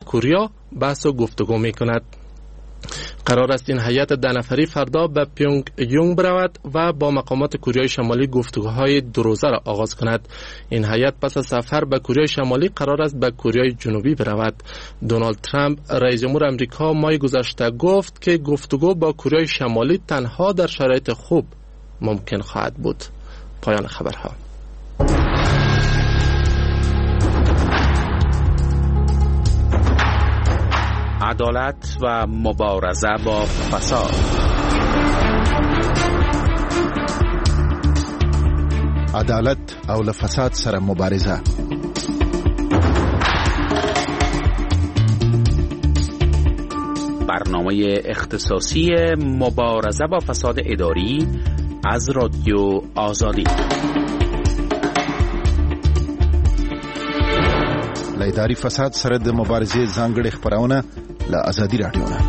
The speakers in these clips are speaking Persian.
کوریا بحث و گفتگو می کند. قرار است این هیئت 10 نفری فردا به پیونگ یونگ برود و با مقامات کوریای شمالی گفتگوهای 2 روزه را آغاز کند. این هیئت پس از سفر به کوریای شمالی قرار است به کوریای جنوبی برود. دونالد ترامپ رئیس جمهور آمریکا ماه گذشته گفت که گفتگو با کوریای شمالی تنها در شرایط خوب ممکن خواهد بود. پایان خبرها. عدالت و مبارزه با فساد. عدالت او له فساد سره مبارزه. برنامه اختصاصی مبارزه با فساد اداری از رادیو آزادی. له اداري فساد سره د مبارزې ځانګړې خبرونه له آزادي رادیو نه.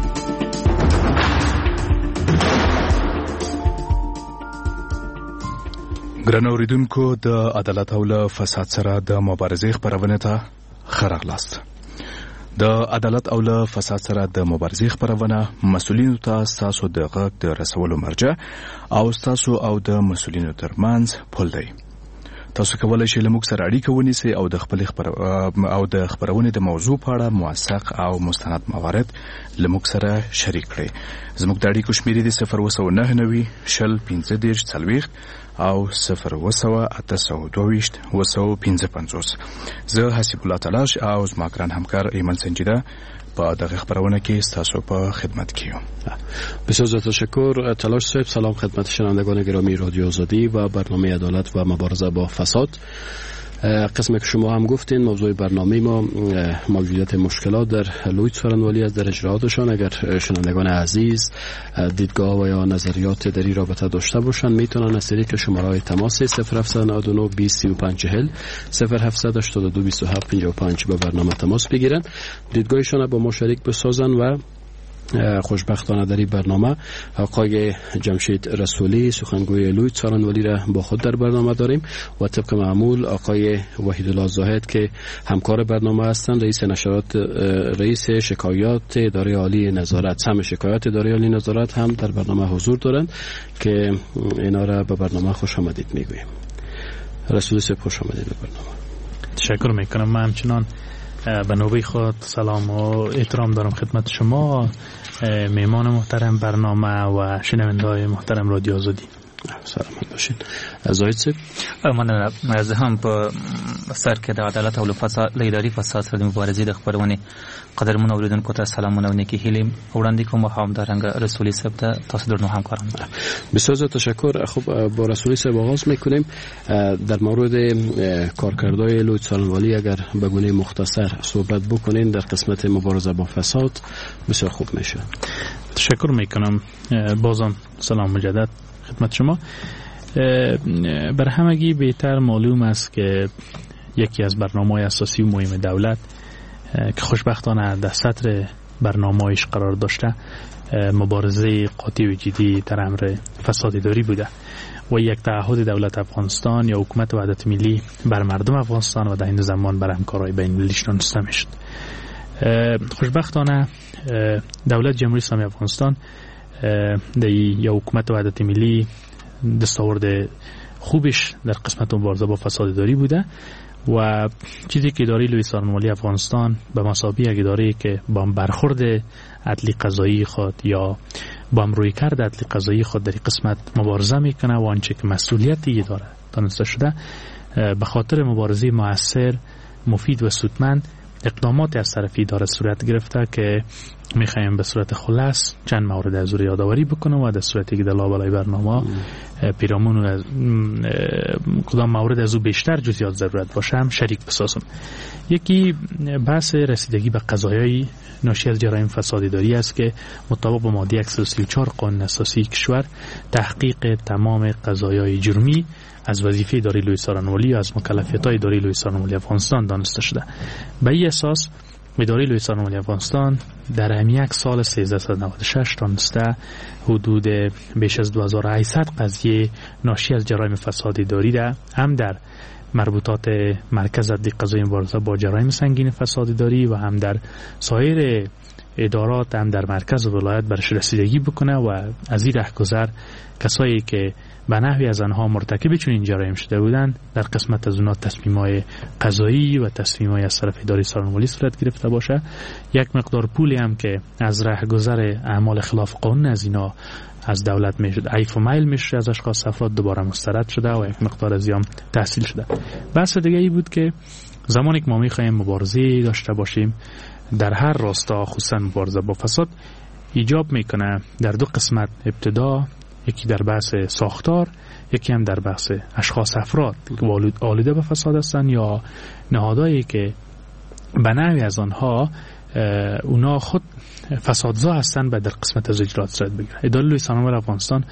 ګران اوریدونکو، د عدالت او له فساد سره د مبارزې خبرونه ته خراغلاست. د عدالت او له فساد سره د مبارزې خبرونه مسؤلینو ته تاسو د غږ د رسولو مرجع او تاسو او د مسؤلینو ترمنځ پل دی. تاسو کولای شئ له موږ سره اړیکه ونیسئ او د خبرونې د موضوع په اړه موثق او مستند موارد له موږ سره شریک کړئ. زموږ د اړیکو شمیرې دي 0999 شل 15 40 او 02822 زه حسیب الله تلاش او زما ګران همکار ایمن سنجیده با دغه خبرونه کې تاسو په خدمت کې یم. بسیار زیاد تشکر تلاش صاحب. سلام خدمت شنوندگان گرامی رادیو آزادی و برنامه عدالت و مبارزه با فساد. قسمی که شما هم گفتین موضوع برنامه ما موجودیت مشکلات در لویت سارنوالی است در اجراعاتشان. اگر شنوندگان عزیز دیدگاه و یا نظریات در این رابطه داشته باشند میتونن از طریق شماره تماس 0799 203540 0782 2755 به برنامه تماس بگیرن، دیدگاهشان با ما شریک بسازن و خوشبختانه در این برنامه آقای جمشید رسولی سخنگوی لویت سارنوالی را با خود در برنامه داریم و طبق معمول آقای وحیدالله زاهد که همکار برنامه هستند، رئیس شکایات اداره عالی نظارت، سهم شکایات اداره عالی نظارت هم در برنامه حضور دارند که اینا را به برنامه خوش آمدید میگویم. رسولی صاحب خوش آمدید به برنامه. تشکر میکنم. من همچنان به نوبه خود سلام و احترام دارم خدمت شما، میمان محترم برنامه و شنونده‌های محترم رادیو آزادی. سلامت باشین. زاهد صاحب من از هم په سر کې د عدالت او اداري فساد سره د مبارزې د خبرونه قدرمن اوریدونکو ته سلامونه و نیکی هیلې وړاندې کوم. همدارنګه رسولی صاحب ته تاسو درنو همکاران. بسیار زیاد تشکر. خب با رسولی صاحب آغاز میکنیم. در مورد کارکردهای لویت سارنوالی اگر به گونه مختصر صحبت بکنین در قسمت مبارزه با فساد بسیار خوب میشه. تشکر میکنم. بازم سلام مجدد خدمت شما. بر همگی بهتر معلوم است که یکی از برنامه‌های اساسی و مهم دولت که خوشبختانه در سطر برنامه‌اش قرار داشته مبارزه قاطع و جدی در امر فساد اداری بوده و یک تعهد دولت افغانستان یا حکومت وحدت ملی بر مردم افغانستان و در این زمان بر همکارای بین‌المللی شناسته میشد. خوشبختانه دولت جمهوری اسلامی افغانستان یا حکومت وحدت ملی دستاورد خوبش در قسمت مبارزه با فساد اداری بوده و چیزی که اداره لویت سارنوالی افغانستان به مسابقه یک اداره که با برخورد عدلی قضایی خود یا با رویکرد عدلی قضایی خود در قسمت مبارزه میکنه و آنچه که مسئولیتی داره دانسته شده به خاطر مبارزه مؤثر، مفید و سودمند اقدامات از طرف اداره صورت گرفته که میخوایم به صورت خلاص چند مورد از رو یادآوری بکنم و در صورتی که در لابلای برنامه پیرامون و کدام مورد از او بیشتر جزئیات ضرورت باشه هم شریک بسازم. یکی بحث رسیدگی به قضایای ناشی از جرایم فساد اداری است که مطابق با ماده 134 قانون اساسی کشور تحقیق تمام قضایای جرمی از وظیفه اداره لویت سارنوالی و از مکلفیت‌های اداره لویت سارنوالی افغانستان دانسته شده. به این اساس اداره لویت سارنوالی افغانستان در همین یک سال 1396 دانسته حدود بیش از 2800 قضیه ناشی از جرایم فساد اداری را هم در مربوطات مرکز عدلی قضایی مبارزه با جرایم سنگین فساد اداری و هم در سایر ادارات هم در مرکز و ولایت برش رسیدگی بکنه و از این رهگذر کسایی که به نحوی از آنها مرتکب چنین جرایم شده بودند در قسمت از اونها تصمیم‌های قضایی و تصمیم‌های از طرف اداره سارنوالی صورت گرفته باشه. یک مقدار پولی هم که از رهگذر اعمال خلاف قانون از اینا از دولت میشد عیف و میل میشه از اشخاص افراد دوباره مسترد شده و یک مقدار از ایام تحصیل شده. بحث دیگه ای بود که زمانی که ما می‌خوایم مبارزه داشته باشیم در هر راستا، خصوصا مبارزه با فساد، ایجاب میکنه در دو قسمت. ابتدا یکی در بحث ساختار، یکی هم در بحث اشخاص افراد که آلوده به فساد هستند یا نهادهایی که به نحوی از آنها اونا خود فسادزا هستند و در قسمت از اجرات صورت بگیره. اداره لوی سرنوشت افغانستان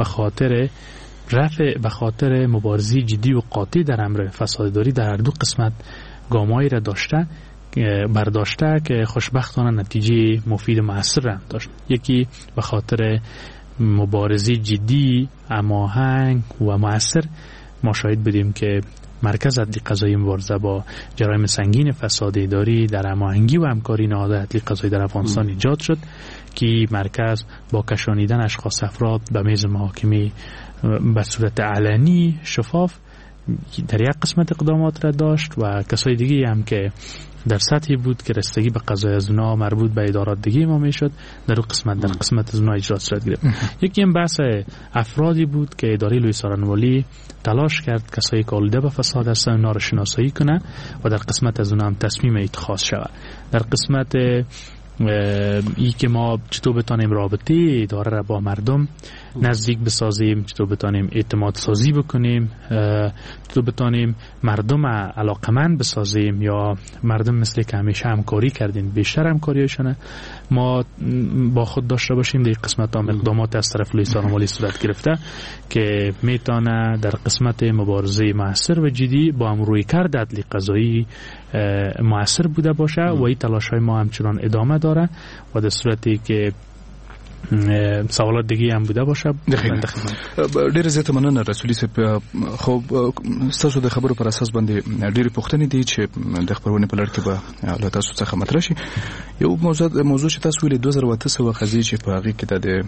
به خاطر مبارزه جدی و قاطع در امر فسادداری در دو قسمت گامایی را برداشته که خوشبختانه نتیجه مفید و مؤثر هم داشت. یکی به خاطر مبارزه جدی، هماهنگ و مؤثر ما شاهد بودیم که مرکز عدلی قضایی مبارزه با جرایم سنگین فساد اداری در هماهنگی و همکاری نهادهای عدلی قضایی در افغانستان ایجاد شد که مرکز با کشانیدن اشخاص افراد به میز محاکمه به صورت علنی شفاف در یک قسمت اقدامات را داشت و کسای دیگه هم که در سطحی بود که رسیدگی به قضای از اونا مربوط به ادارات دیگه ما میشد در قسمت از اونا اجرات صورت گرفت. یکی هم بحث افرادی بود که اداره لوی سارنوالی تلاش کرد کسایی که آلوده به فساد هستن اونا رو شناسایی کنه و در قسمت از اونا هم تصمیم اتخاذ شود. در قسمت ای که ما چطور بتانیم رابطه اداره را با مردم نزدیک بسازیم، چطور بتانیم اعتماد سازی بکنیم، چطور بتانیم مردم علاقمند بسازیم یا مردم مثل که همیشه همکاری کردین بیشتر همکاریشونه ما با خود داشته باشیم. در قسمت هم اقدامات از طرف لوی سارنوالی صورت گرفته که میتونه در قسمت مبارزه مؤثر و جدی با هم روی کرد عدلی قضایی مؤثر بوده باشه و این تلاش های ما همچنان ادامه داره و در صورتی که سوالات دیگه هم بوده باشه. ډیر زیات مننه رسولي صاحب. خو تاسو د خبرو پر اساس باندې ډېری پوښتنې دي چې د خبرونه په لړ کې به له تاسو څخه مطرح شي. یو موضوع چې تاسو ویلي 2008 قضیه چې په هغه کې د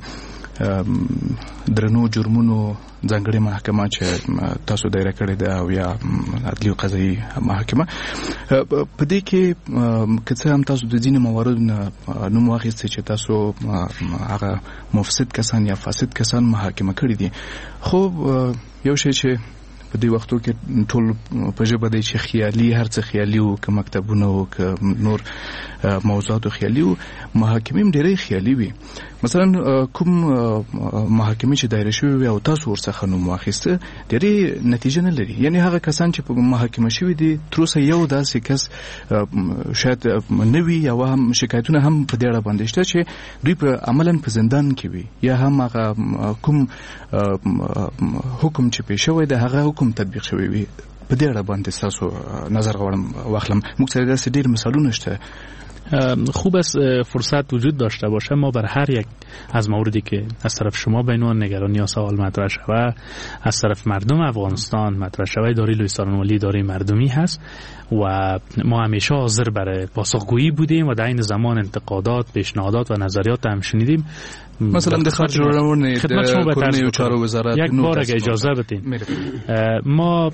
درنو جرمونو ځانګړې محکمه چې تاسو دایره کړې ده او یا عدلي او قضایي محکمه په دې کې که څه هم تاسو د ځینې مواردو نوم واخیستی چې تاسو هغه مفسد کسان یا فاسد کسان محاکمه کړي دي، خو یو شی چې په دې وختو کې ټول په ژبه دی چې خیالي هر څه خیالي وو، که مکتبونه وو که نور موضوعات خیالي وو، محاکمې هم ډېرې خیالي وي. مثلا کوم محاکمې چې دایره شوې وي او تاسو ورڅخه نوم واخیسته ډېرې نتیجه نه لري. یعنی هغه کسان چې په محاکمه شوي دي تر اوسه یو داسې کس شاید نه وي یا هم شکایتونه هم په دې اړه باندې شته چې دوی په عملاً په زندان کې وي یا هم هغه کوم حکم چې پېښ شوی دی هغه حکم تطبیق شوی وي. په دې اړه باندې تاسو نظر غواړم واخلم. موږ سره داسې ډېر مثالونه شته. خوب است فرصت وجود داشته باشه ما بر هر یک از موردی که از طرف شما به عنوان نگرانی یا سوال مطرح شود از طرف مردم افغانستان مطرح شود، اداره لوی سارنوالی اداره مردمی هست و ما همیشه حاضر برای پاسخگویی بودیم و در این زمان انتقادات، پیشنهادات و نظریات هم شنیدیم. مثلا در خارج روان کورنی و چارو وزارت یک بار اگه اجازه بدین ما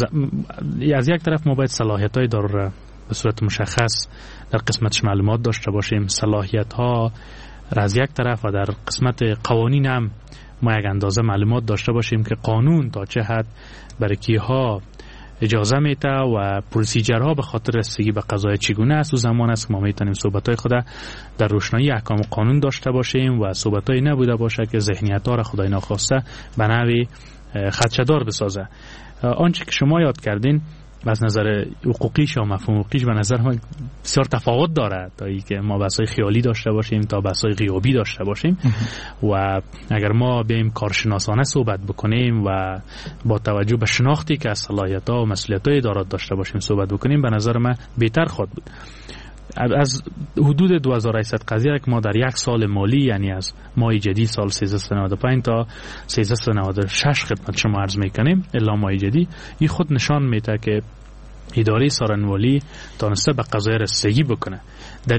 از یک طرف ما باید صلاحیت‌های اداره را به صورت مشخص در قسمتش معلومات داشته باشیم، صلاحیت ها را از یک طرف و در قسمت قوانین هم ما یک اندازه معلومات داشته باشیم که قانون تا چه حد برای کیها اجازه میده و پروسیجرها به خاطر رسیدگی به قضای چگونه است. و زمان است که ما میتونیم صحبت‌های خود در روشنایی احکام قانون داشته باشیم و صحبت‌های نبوده باشه که ذهنیت‌ها را خدای ناخواسته به نحوی خدشه‌دار بسازه. آنچه که شما یاد کردین از نظر حقوقیش و مفهوم حقوقیش به نظر ما بسیار تفاوت داره تا اینکه ما بحث‌های خیالی داشته باشیم تا بحث‌های غیابی داشته باشیم و اگر ما بیایم کارشناسانه صحبت بکنیم و با توجه به شناختی که از صلاحیت‌ها و مسئولیت‌های ادارات داشته باشیم صحبت بکنیم به نظر من بهتر خواهد بود. از حدود 2800 قضیه که ما در یک سال مالی، یعنی از ماه جدید سال 1395 تا 1396 خدمت شما عرض میکنیم الا ماه جدید، این خود نشان میده که اداره سارنوالی تانسته به قضایا رسیدگی بکنه. در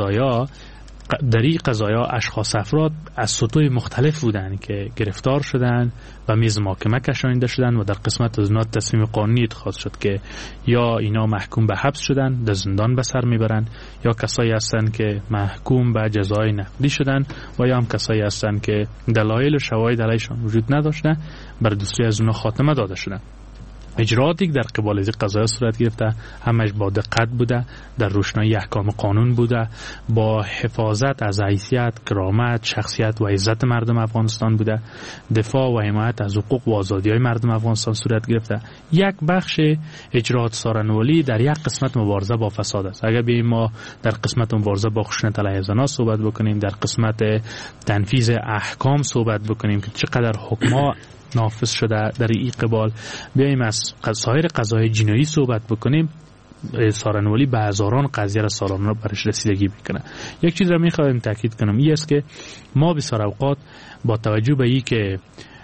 این قضایا اشخاص افراد از سطوح مختلف بودن که گرفتار شدن و میز محاکمه کشانیده شدن و در قسمت از اونها تصمیم قانونی اتخاذ شد که یا اینا محکوم به حبس شدن، در زندان به سر میبرن، یا کسایی هستن که محکوم به جزای نقدی شدن و یا هم کسایی هستن که دلایل و شواهد علیشان وجود نداشته بر دوسری از اونها خاتمه داده شدن. اجراعاتی که در قبال از قضایا صورت گرفته همش با دقت بوده، در روشنایی احکام قانون بوده، با حفاظت از حیثیت، کرامت، شخصیت و عزت مردم افغانستان بوده، دفاع و حمایت از حقوق و آزادی‌های مردم افغانستان صورت گرفته. یک بخش اجراعات سارنوالی در یک قسمت مبارزه با فساد است. اگر بیایم ما در قسمت مبارزه با خشونت علیه زنان صحبت بکنیم، در قسمت تنفیذ احکام صحبت بکنیم که چقدر حکما نافذ شده در این قبال، بیاییم از سایر قضاهای جنایی صحبت بکنیم، سارنوالی به هزاران قضیه را سالانه برش رسیدگی میکنه. یک چیز را میخوایم تاکید کنم، این است که ما بسیار اوقات با توجه به این که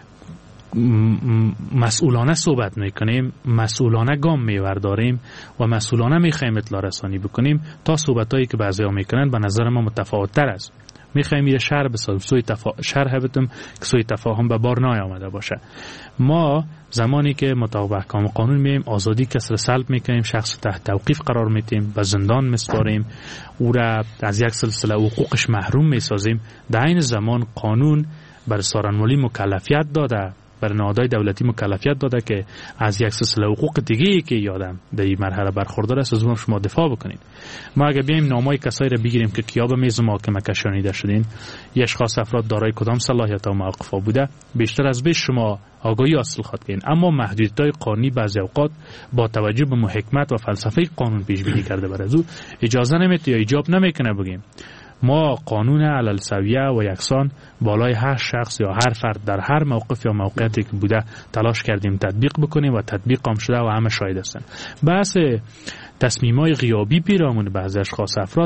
مسئولانه صحبت میکنیم، مسئولانه گام میورداریم و مسئولانه میخوایم اطلاع رسانی بکنیم، تا صحبتایی که بعضیا میکنن به نظر ما متفاوت تر است. میخوایم یه شرح بسازیم، شرح بدیم که سوی تفاهم به بار نیامده باشه. ما زمانی که مطابق احکام قانون میم آزادی کس را سلب میکنیم، شخص تحت توقیف قرار میدیم، به زندان میسپاریم، او را از یک سلسله حقوقش محروم میسازیم. در این زمان قانون بر سارنوالی مکلفیت داده، بر نهادهای دولتی مکلفیت داده که از یک سلسله حقوق دیگه‌ای که یادم در این مرحله برخوردار است از اون شما دفاع بکنید. ما اگه بیایم نامای کسایی را بگیریم که کیا به میز محاکمه کشانیده شدین، یک اشخاص افراد دارای کدام صلاحیت و موقف‌ها بوده، بیشتر از بیش شما آگاهی حاصل خواهید کرد. اما محدودیت‌های قانونی بعضی اوقات با توجه به حکمت و فلسفه قانون پیش بینی کرده بر از او اجازه نمیده یا ایجاب نمیکنه بگیم ما قانون علل سویه و یکسان بالای هر شخص یا هر فرد در هر موقف یا موقعیتی که بوده تلاش کردیم تطبیق بکنیم و تطبیق هم شده و همه شاهد هستن. بحث تصمیم‌های غیابی پیرامون بعضی اشخاص افراد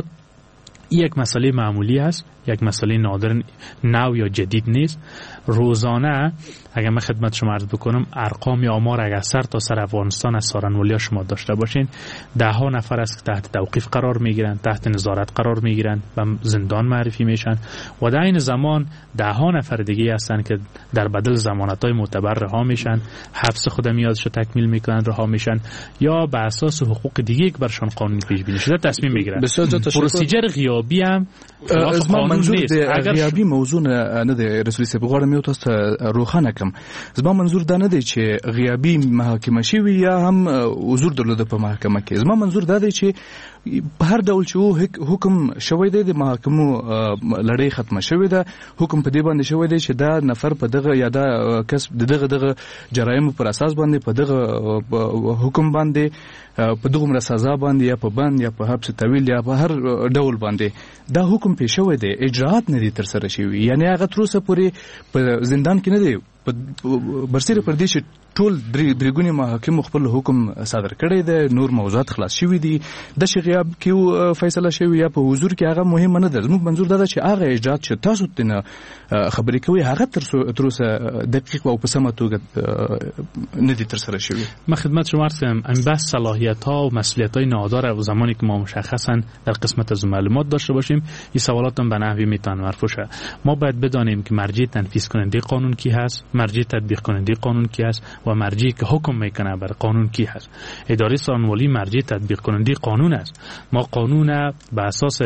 یک مسئله معمولی است، یک مسئله نادر نو یا جدید نیست. روزانه اگر من خدمت شما عرض بکنم ارقام یا آمار اگر سر تا سر افغانستان از سارنوالی شما داشته باشین، ده ها نفر است که تحت توقیف قرار میگیرن، تحت نظارت قرار میگیرن و زندان معرفی میشن و در این زمان ده ها نفر دیگه هستن که در بدل ضمانت‌های معتبر رها میشن، حبس خود میادش تکمیل میکنن، رها میشن یا به اساس حقوق دیگه که برشان قانونی پیش بینی شده تصمیم میگیرن. پروسیجر غیابی هم از ما منظور د غیابی موضوع نه دی رسول صاحب غواړم یو تاسو روښانه کړم. زما منظور دا نه دی چې غیابی محاکمه شوی یا هم حضور درلوده په محکمه کې. زما منظور دا دی چې په هر ډول چې حکم شوی دی د محاکمو لړۍ ختمه شوی ده، حکم په دې باندې شوی دی چې دا نفر په دغه یا دا کس دغه جرایم پر اساس باندې په دغه حکم باندې په دغه سزا باندې یا په بند یا په حبس طویل یا په هر ډول باندې دا حکم پیښ شوی دی، اجراءات نه دي تر سره شوی، یعنی هغه تر اوسه پورې په زندان کې نه دی. برسیره پر دې چې ټول درېګونی محاکم خپل حکم صادر کړی دی، نور موضوعات خلاص شوی دي، د غیاب کې فیصله شوی یا په حضور کې هغه مهم نه ده. زموږ منظور دا ده چې هغه اجراءات چې تاسو تنه خبرې کوي هغه تر اوسه دقیق او په سمه توګه نه دي تر سره شوی. ما خدمت شما عرض کنم این بحث صلاحیت‌ها و مسئولیت‌های نادار و زمانی که ما مشخصاً در قسمت از معلومات داشته باشیم این سوالات هم به نحوی میتونه مرفوع شه. ما باید بدانیم که مرجع تنفیذ کننده قانون کی هست، مرجع تطبیق کننده قانون کی است و مرجعی که حکم میکنه بر قانون کی هست. اداره سارنوالی مرجع تطبیق کننده قانون است. ما قانون به اساس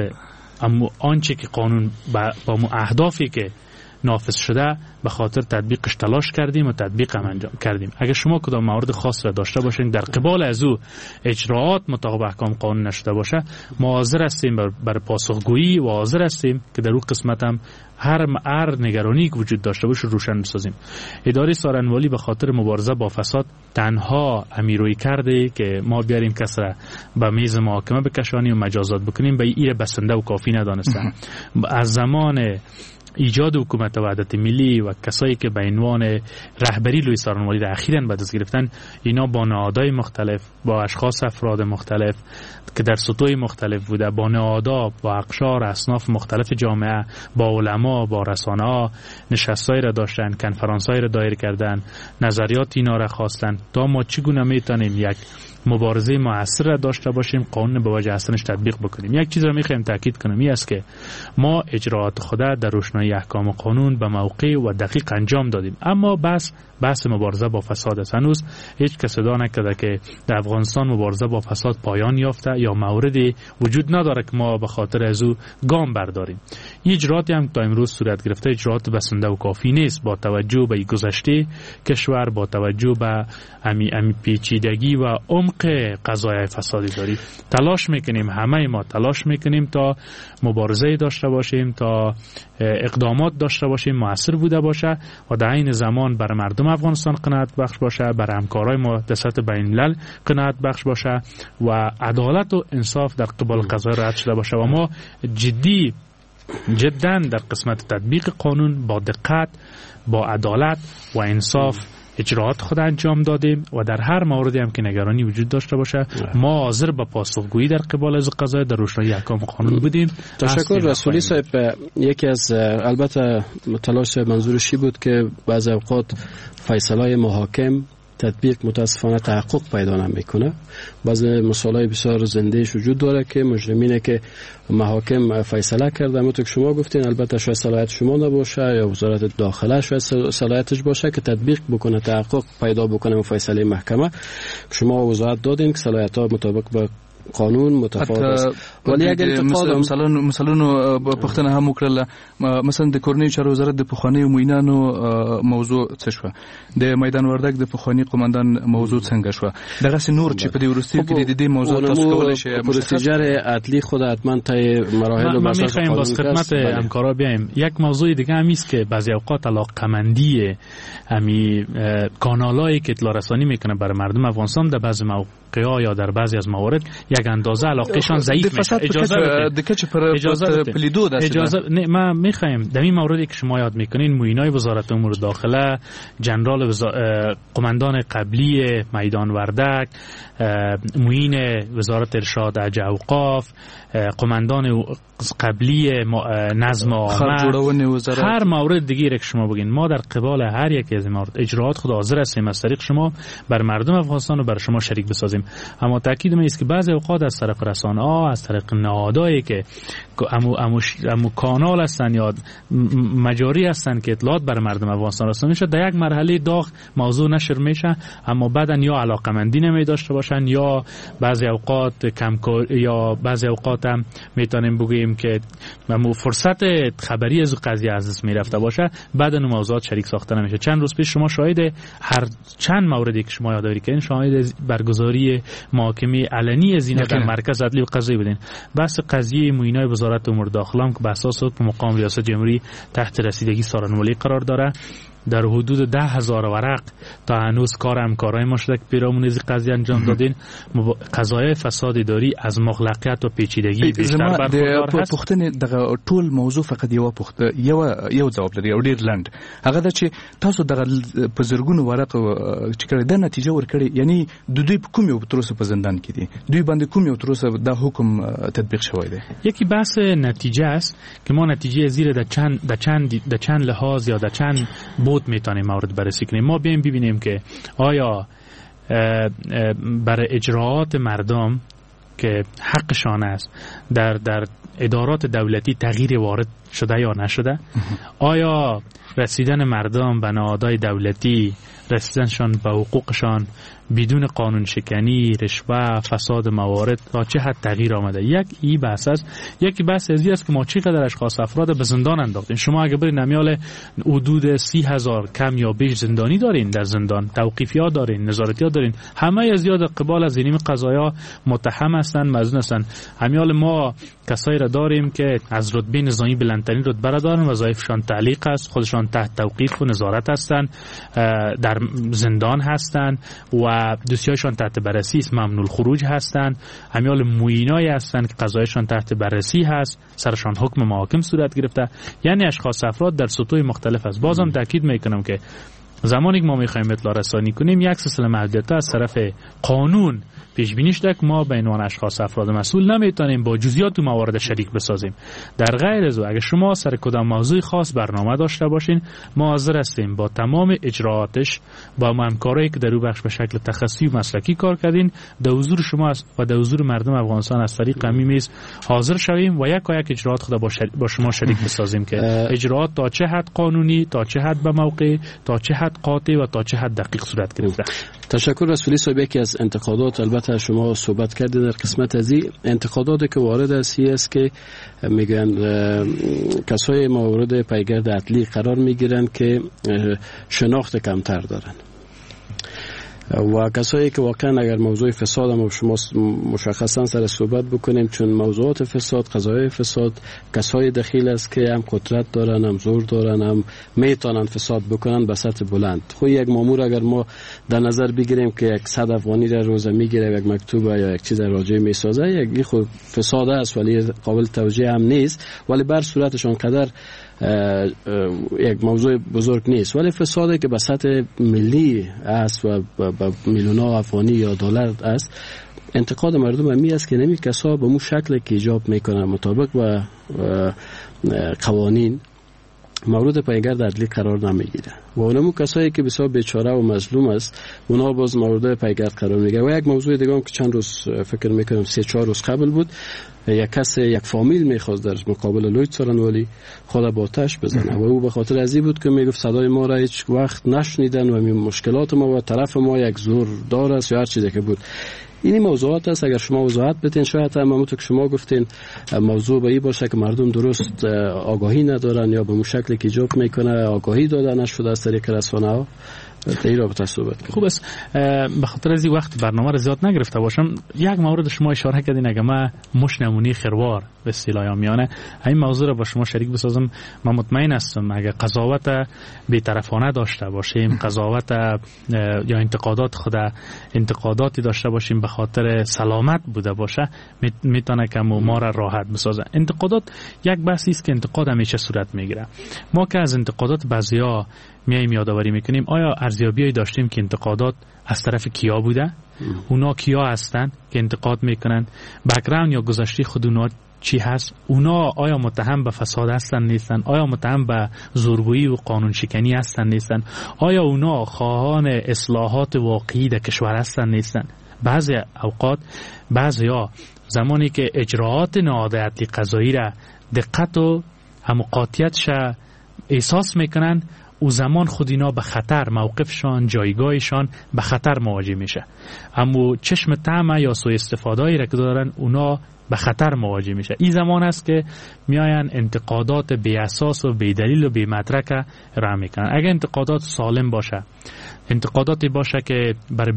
آنچه که قانون با اهدافی که نافذ شده به خاطر تطبیقش تلاش کردیم و تطبیق هم انجام کردیم. اگر شما کدام موارد خاص را داشته باشین در قبال از او اجراعات مطابق احکام قانون نشده باشه، ما حاضر هستیم بر پاسخگویی و حاضر هستیم که در اون قسمت هم هر نگرانی که وجود داشته باشه روشن بسازیم. اداره سارنوالی به خاطر مبارزه با فساد تنها امیروی کرده که ما بیاریم کس را به میز محاکمه بکشانیم و مجازات بکنیم، به این بسنده و کافی ندانستن. از زمان ایجاد حکومت وحدت ملی و کسایی که به عنوان رهبری لوی سارنوالی را اخیراً به دست گرفتن، اینا با نهادهای مختلف، با اشخاص افراد مختلف که در سطوح مختلف بوده، با نهادها، با اقشار اصناف مختلف جامعه، با علما، با رسانه‌ها نشستایی را داشتن، کنفرانسایی را دایر کردن، نظریات اینا را خواستن تا ما چگونه میتونیم یک مبارزه موثر را داشته باشیم، قانون به وجه اصلش تطبیق بکنیم. یک چیز را میخوایم تاکید کنم، این است که ما اجراعات خود در روشنایی احکام و قانون به موقع و دقیق انجام دادیم، اما بحث مبارزه با فساد است. هنوز هیچ کس ادعا نکرده که در افغانستان مبارزه با فساد پایان یافته یا موردی وجود نداره که ما به خاطر از او گام برداریم. این اجراعاتی هم تا امروز صورت گرفته اجراعات بسنده و کافی نیست، با توجه به گذشته کشور، با توجه به امی پیچیدگی و عمق قضایای فسادی داری. تلاش میکنیم، همه ما تلاش میکنیم تا مبارزه داشته باشیم، تا اقدامات داشته باشیم مؤثر بوده باشه و در این زمان بر مردم افغانستان قناعت بخش باشه، بر همکارای ما در سطح بین الملل قناعت بخش باشه و عدالت و انصاف در قبال قضا رعایت شده باشه و ما جدا در قسمت تطبیق قانون با دقت، با عدالت و انصاف اجراعات خود انجام دادیم و در هر موردی هم که نگرانی وجود داشته باشه ما حاضر به پاسخگویی در قبال از قضا در روشنایی احکام قانون بودیم. تشکر رسولی صاحب. یکی از البته تلاش منظورشی بود که بعضی اوقات فیصله محاکم تطبیق متاسفانه تحقق پیدا نمیکنه. بعضی مثالای بسیار زندهش وجود داره که مجرمینه که محاکم فیصله کرده، همونطور که شما گفتین، البته شاید صلاحیت شما نباشه یا وزارت داخله شاید صلاحیتش باشه که تطبیق بکنه، تحقق پیدا بکنه فیصله محکمه. شما وضاحت دادین که صلاحیت‌ها مطابق با قانون متفاوت است. ولی اگر مثلا پښتنه هم وکړه، مثلا د کورنۍ چارو وزارت د پخوانیو موینانو موضوع څه شو، د میدان وردګ د پخوانی قومندان موضوع څنګه شو، دغه نور چې په دې ورستي کې د دې موضوع تاسو کولای شئ پروسیجر عدلی خود حتما طی مراحل و بساط قانون با خدمت همکارا بیایم. یک موضوع دیگه هم است که بعضی اوقات علاقه‌مندی امی کانالایی که اطلاع رسانی میکنه برای مردم افغانستان در بعضی موقع‌ها یا در بعضی از موارد یک اندازه علاقهشان ضعیف میشه. اجازه ما میخوایم در این موردی که شما یاد میکنین، معینای وزارت امور داخله، جنرال قماندان قبلی میدان وردک، معین وزارت ارشاد اوقاف، قماندان قبلی نظم عامه، هر مورد دیگه که شما بگین، ما در قبال هر یک از این مورد اجراعات خود حاضر هستیم از طریق شما بر مردم افغانستان و بر شما شریک بسازیم. اما تاکید است که بعضی اوقات از طرف رسانه‌ها، از طریق نهادهایی که امو کانال هستن یا مجاری هستن که اطلاعات بر مردم افغانستان رسانده میشه، در یک مرحله داغ موضوع نشر میشه، اما بعدا یا علاقمندی نمی داشته باشن یا بعضی اوقات کمکار، یا بعضی اوقات هم میتونیم بگیم که فرصت خبری از قضیه از دست میرفته باشه، بعدا موضوعات شریک ساخته نمیشه. چند روز پیش شما شاهد هر چند موردی که شما یادآوری کردین، شاهد برگزاری محاکمه علنی از اینا در مرکز عدلی و قضایی بودین. بحث قضیه معینای وزارت امور داخله که به اساس حکم مقام ریاست جمهوری تحت رسیدگی سارنوالی قرار داره، در حدود 10,000 ورق تا هنوز کار همکارای ما شده که پیرامون از قضیه انجام دادین. قضایای فساد اداری از مغلقیت و پیچیدگی بیشتر برخوردار هست. پوښتنه دغه ټول موضوع فقط یو جواب لري او ډیر لنډ، هغه د چې تاسو دغه په زرګونو ورق چې کړی د نتیجه ورکړي، یعنی د دوی په کوم یو تروسه په زندان کې دي، دوی باندې کوم یو تروسه د حکم تطبیق شوی دی؟ یکی بحث نتیجه است که ما نتیجه زیر د چند لحاظ یا د چند بود میتونیم مورد بررسی کنیم. ما بیایم ببینیم که آیا برای اجراعات مردم که حقشان است در ادارات دولتی تغییر وارد شده یا نشده، آیا رسیدن مردم به نهادهای دولتی، رسیدنشان به حقوقشان بدون قانون شکنی، رشوه، فساد موارد تا چه حد تغییر آمده. یکی بحث است که ما چقدر اشخاص افراد به زندان انداختیم. شما اگه برید نمیال حدود 30,000 کم یا بیش زندانی دارین، در زندان توقیفی‌ها دارین، نظارتی‌ها دارین، همه از زیاد قبال از این قضایا متهم هستند، مظنون هستند. همیال ما کسایی را داریم که از رتبه نظامی بلندترین رتبه را دارن، وظایفشان تعلیق است، خودشان تحت توقیف و نظارت هستند، در زندان هستند و دوسیایشان تحت بررسی است، ممنوع الخروج هستند. همیال موینایی هستند که قضایشان تحت بررسی هست، سرشان حکم محاکم صورت گرفته. یعنی اشخاص افراد در سطوح مختلف است. بازم تاکید میکنم که زمانی که ما میخوایم اطلاع رسانی کنیم یک سلسله محدودیت‌ها از طرف قانون پیش بینی شده که ما به عنوان اشخاص افراد مسئول نمیتونیم با جزئیات و موارد شریک بسازیم. در غیر از او اگر شما سر کدام موضوع خاص برنامه داشته باشین، ما حاضر هستیم با تمام اجراعاتش با همکارایی که در او بخش به شکل تخصصی و مسلکی کار کردین در حضور شما و در حضور مردم افغانستان از طریق همین میز حاضر شویم و یک اجراعات خود با شما شریک بسازیم که اجراعات تا چه حد قانونی، تا چه حد به موقع، تا چه حد قاطع و تا چه حد دقیق صورت گرفته. تشکر رسولی صاحب. یکی از انتقادات البته شما صحبت کردید در قسمت از این انتقاداتی که وارد است که میگن کسای مورد پیگرد عدلی قرار میگیرن که شناخت کمتر دارن و کسایی که واقعا اگر موضوع فساد هم شما مشخصا سر صحبت بکنیم، چون موضوعات فساد، قضایای فساد کسای دخیل است که هم قدرت دارن، هم زور دارن، هم میتونن فساد بکنن به سطح بلند. خب یک مامور اگر ما در نظر بگیریم که 100 افغانی در روزه میگیره، یک مکتوب یا یک چیز راجع میسازه، یک خود فساد است ولی قابل توجیه هم نیست، ولی بر صورتشون قدر یک موضوع بزرگ نیست. ولی فسادی که به سطح ملی است و میلیون‌ها افغانی یا دلار است، انتقاد مردم همی است که نمی کسا به مو شکل که ایجاب میکنن مطابق با قوانین مورد پیگرد عدلی قرار نمیگیره و اونمو کسایی که بسیار بیچاره و مظلوم است اونا باز مورد پیگرد قرار میگیره. و یک موضوع دیگه هم که چند روز فکر میکنم 3-4 روز قبل بود، یک کس یک فامیل میخواست در مقابل لوی څارنوالی خود با آتش بزنه و او به خاطر از این بود که میگفت صدای ما را هیچ وقت نشنیدن و مشکلات ما و طرف ما یک زور دار است یا هر چیزی که بود. این موضوعات است اگر شما وضاحت بدین، شاید هم همونطور که شما گفتین موضوع به این باشه که مردم درست آگاهی ندارن یا به اون شکلی که ایجاب میکنه آگاهی داده نشده از طریق رسانه‌ها. در رابطه صحبت کنم. خوب است. به خاطر از این وقت برنامه را زیاد نگرفته باشم، یک مورد شما اشاره کردین اگه ما مش نمونه خروار به اصطلاح عامیانه این موضوع را با شما شریک بسازم، من مطمئن هستم اگه قضاوت بی‌طرفانه داشته باشیم، قضاوت یا انتقاداتی داشته باشیم به خاطر سلامت بوده باشه، میتونه که ما را راحت بسازه. انتقادات یک بحثی است که انتقاد همیشه صورت میگیره. ما که از انتقادات بعضیا میایم یادآوری میکنیم، آیا ارزیابیایی داشتیم که انتقادات از طرف کیا بوده؟ اونا کیا هستن که انتقاد میکنن؟ بک‌گراند یا گذشته خود اونا چی هست؟ اونا آیا متهم به فساد هستن نیستن؟ آیا متهم به زورگویی و قانون شکنی هستن نیستن؟ آیا اونا خواهان اصلاحات واقعی در کشور هستن نیستن؟ بعضی اوقات بعضیا زمانی که اجراعات نهاد عدلی قضایی را دقت و قاطعیتش احساس میکنن، او زمان خود اینا به خطر، موقفشان، جایگاهشان به خطر مواجه میشه. اما چشم طمع یا سوء استفاده‌ای را که دارن اونا به خطر مواجه میشه. این زمان است که میاین انتقادات بی اساس و بی دلیل و بی مدرک را میکنن. اگر انتقادات سالم باشه، انتقاداتی باشه که بر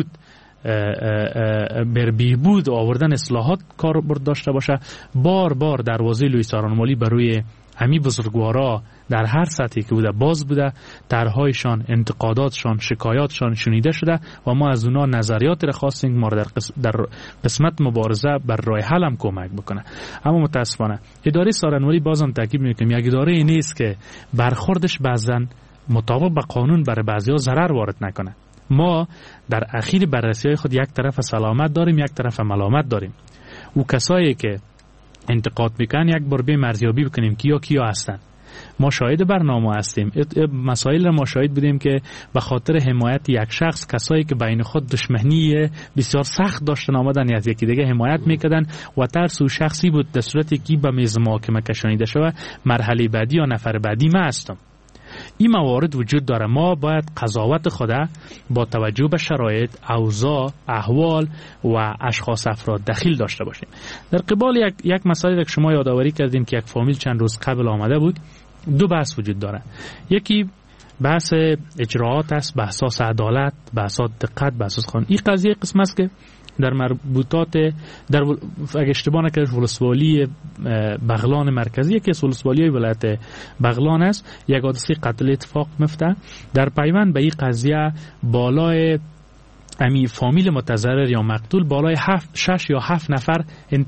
بهبود آوردن اصلاحات کاربرد داشته باشه، بار بار دروازه لوی څارنوالی بروی همی بزرگوارا در هر سطحی که بوده باز بوده، طرحهایشان، انتقاداتشان، شکایاتشان شنیده شده و ما از اونا نظریات را خواستیم ما در قسمت مبارزه بر راه حل هم کمک بکنه. اما متاسفانه اداره څارنوالی بازم تاکید میکنیم یک اداره نیست که برخوردش بعضن مطابق با قانون برای بعضیا ضرر وارد نکنه. ما در اخیر بررسی‌های خود یک طرف سلامت داریم، یک طرف ملامت داریم. او کسایی که انتقاد میکنن یک بار به ارزیابی بکنیم کیا هستن. ما شاهد برنامه هستیم، مسائل را ما شاهد بودیم که به خاطر حمایت یک شخص کسایی که بین خود دشمنی بسیار سخت داشتن آمدن از یکی دیگه حمایت میکردن و ترس او شخصی بود در صورتی که به میز محاکمه کشانیده شود مرحله بعدی یا نفر بعدی ما هستم. این موارد وجود داره. ما باید قضاوت خود با توجه به شرایط، اوضاع، احوال و اشخاص افراد دخیل داشته باشیم. در قبال یک مسائلی که شما یادآوری کردین که یک فامیل چند روز قبل آمده بود، دو بحث وجود داره. یکی بحث اجراعات است، بحث عدالت، بحث دقت، بحث قانون. این قضیه قسم است که در مربوطات در اگه اشتباه نکنم ولسوالی بغلان مرکزی که ولسوالی ولایت بغلان است، یک حادثه قتل اتفاق میفته. در پیوند به این قضیه بالای امی فامیل متضرر یا مقتول بالای 6 یا 7 نفر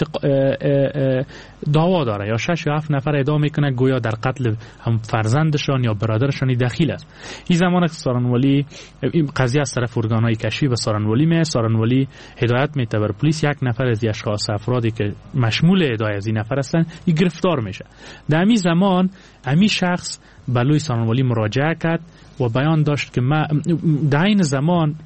دعوا داره یا 6 یا 7 نفر ادعا میکنه گویا در قتل هم فرزندشان یا برادرشان دخیل است. این زمان که سارنوالی این قضیه از طرف ارگانهای کشفی به سارنوالی هدایت میده بر پلیس، یک نفر از اشخاص افرادی که مشمول ادعای از این نفر هستند این گرفتار میشه. در همین زمان همین شخص بلوی سارنوالی مراجعه کرد و بیان داشت که ما در این زمان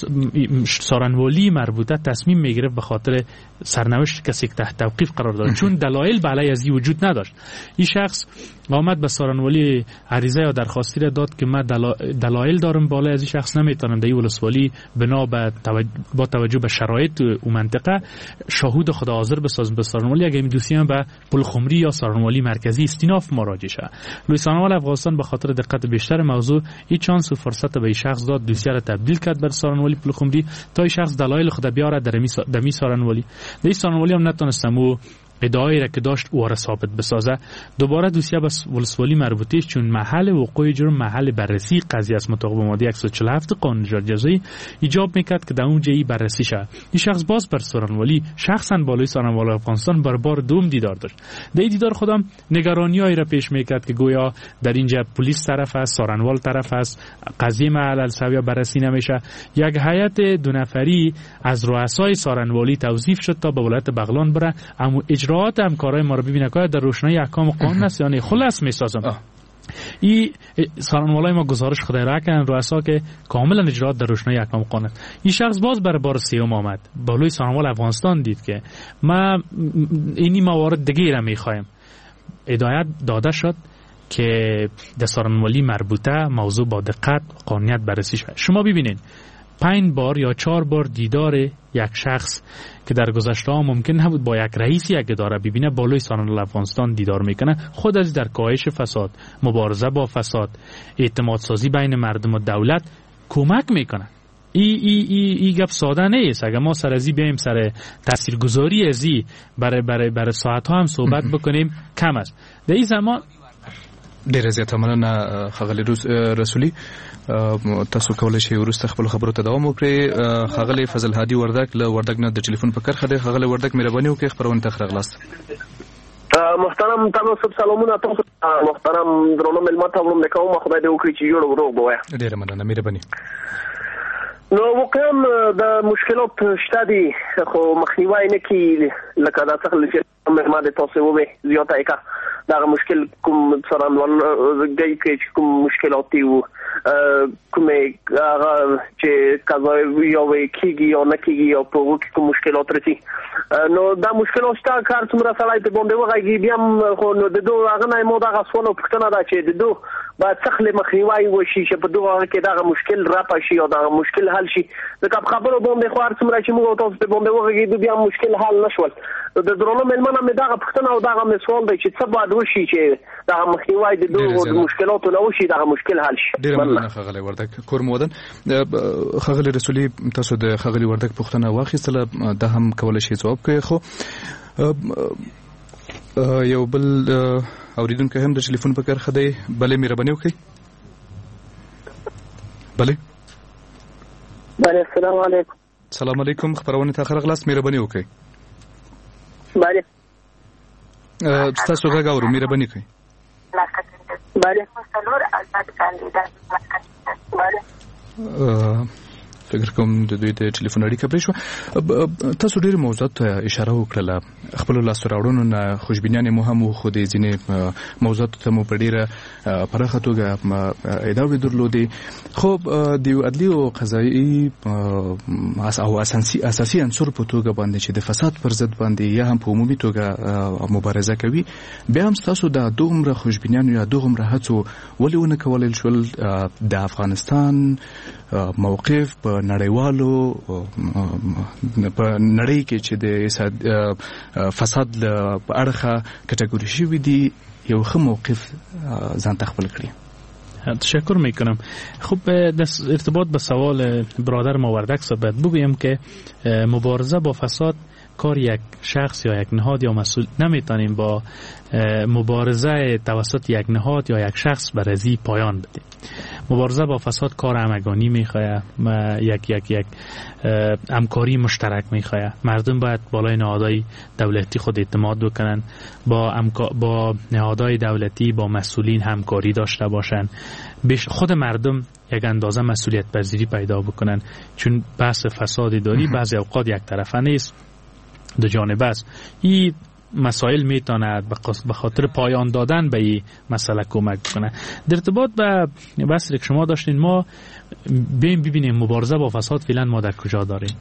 سارنوالی مربوطه تصمیم میگرفت به خاطر سرنوشت کسی که تحت توقیف قرار داد، چون دلایل علیه از این وجود نداشت. این شخص آمد به سارنوالی عریضه یا درخواستی را داد که من دلایل دارم بالای از این شخص نمیتونم در ولسوالی بنا با توجه به شرایط او منطقه شاهد خدا حاضر بسازم به سارنوالی، اگه این دوسیه به پلخمری یا سارنوالی مرکزی استیناف مراجعه شه. لوی سارنوالی افغانستان به خاطر دقت بیشتر موضوع این چانس و فرصت به این شخص داد دوسیه را تبدیل کرد بر سارنوالی پلخمری تا این شخص دلایل خدا بیاره در می سارنوالی. در سارنوالی هم نتونستم او ادعایی را که داشت او را ثابت بسازه. دوباره دوسیه به ولسوالی مربوطه چون محل وقوع جرم محل بررسی قضیه است مطابق ماده 147 قانون جزایی ایجاب میکرد که در اونجا ای بررسی شه. این شخص باز بر سارنوالی شخصا بالای سارنوالی افغانستان بر بار دوم دیدار داشت. در دیدار خودم نگرانیایی را پیش میکرد که گویا در اینجا پلیس طرف است، سارنوال طرف است، قضیه محل السویا بررسی نمیشه. یک هیئت دو نفری از رؤسای سارنوالی توظیف شد تا به ولایت بغلان بره، اما اجراعات همکارای ما رو ببینه که در روشنایی احکام قانون است، یعنی خلاص میسازم. این سارنوالای ما گزارش خدای را کردن رؤسا که کاملا اجراعات در روشنایی احکام قانون. این شخص باز برای بار سیوم آمد بالای سارنوال افغانستان دید که ما اینی موارد دیگه را میخوایم. هدایت داده شد که در سارنوالی مربوطه موضوع با دقت قانونیت بررسی شود. شما ببینید 5 بار یا 4 بار دیدار یک شخص که در گذشته ها ممکن نبود با یک رئیس یک اداره ببینه بالای سارنوال افغانستان دیدار میکنه، خود از در کاهش فساد، مبارزه با فساد، اعتماد سازی بین مردم و دولت کمک میکنه. ای گپ ساده نیست. اگر ما سر ازی بیایم سر تاثیرگذاری ازی برای ساعت ها هم صحبت بکنیم کم است. در این زمان ډیر زیاته مننه ښاغلی رسولي. تاسو کولای شئ وروسته خپل خبرو ته دوام وکړئ. ښاغلی فضل هادي وردګ له وردګ نه د ټلیفون په کرښه دی. ښاغلی وردګ مهرباني وکړئ خبرونه ته راغلاست. محترم تاسو سلامونه تاسو محترم درنو ملمت هم کوم خدای دې وکړي چې جوړ ورو بوه. ډیر مننه مهرباني. نو واقعا د مشکلات شته دي خو مخنیوي نه کی لکه دا څنګه چې ما د تاسو وې زیاته ایکا دا مشکل کوم سارنوال گئی کې کوم مشکلات دي او کومه هغه چې قضاوی یا کیږي یا نه کیږي یا په وګړو کې کوم مشکلات راځي نو دا مشکلات شته کار څومره سړی ته باندې وغږی بیا خو نو د دوه هغه نه مو دا غوښتنه پښتنه دا چې د دوه با څخل مخنیوي وشي چې په دوه کې دا مشکل را پاشي او دا مشکل حل شي دا خبرو باندې خو هر څومره چې موږ تاسو ته باندې وغږی بیا مشکل حل نشول د درونو ملمنه مې دا پښتنه او دا مسول دی چې څه باید وشي چې دا مخنیوي د دوه مشکلاتو نه وشي دا مشکل حل شي. ډیر مننه خغلی وردګ کور مودن. خغلی رسولي تاسو د خغلی وردګ پښتنه واخیستله دا هم کولای شي جواب کوي. خو یو بل اوریدونکو هم د ټلیفون په کرخه دی. بلې مهرباني وکړئ. بلې السلام علیکم. السلام علیکم. خبرونه ته خرغلاست مهرباني وکړئ. بله تاسو غږ اورو مهرباني وکړئ. بله مسلور آزاد کاندیدات بله فکر کوم د دوی د ټلیفون اړیکه پرې شو. تاسو ډېر موضوعات ته اشاره وکړه، خپل لاسته راوړنو نه خوشبینانه مو هم خو د ځینې موضوعات ته مو په ډېره پراخه توګه ادعاوې درلودې، خو د عدلي او قضایي او اساسي عنصر په توګه باندې چې د فساد پر ضد باندې یا هم په عمومي توګه مبارزه کوي، بیا هم تاسو د دومره خوشبینانو یا دومره هڅو ولې ونه کولای شول د افغانستان موقف په نړیوالو په نړۍ کې چې د فساد په اړه کټګوري شوی دی یو ښه موقف ځان تخپل کړی؟ تشکر میکنم. خب در ارتباط به سوال برادر موردک صاحب بگویم که مبارزه با فساد کار یک شخص یا یک نهاد یا مسئول نمیتونیم با مبارزه توسط یک نهاد یا یک شخص بر ازی پایان بدیم. مبارزه با فساد کار همگانی میخواه، یک همکاری مشترک میخواه. مردم باید بالای نهادهای دولتی خود اعتماد بکنن، با نهادهای دولتی با مسئولین همکاری داشته باشن، خود مردم یک اندازه مسئولیت پذیری پیدا بکنن، چون بحث فساد اداری بعضی اوقات یک طرفه نیست، دو جانبه است. این مسائل میتونه به خاطر پایان دادن به این مسئله کمک کنه. در ارتباط به بحثی که شما داشتین، ما ببینیم مبارزه با فساد فعلا ما در کجا داریم.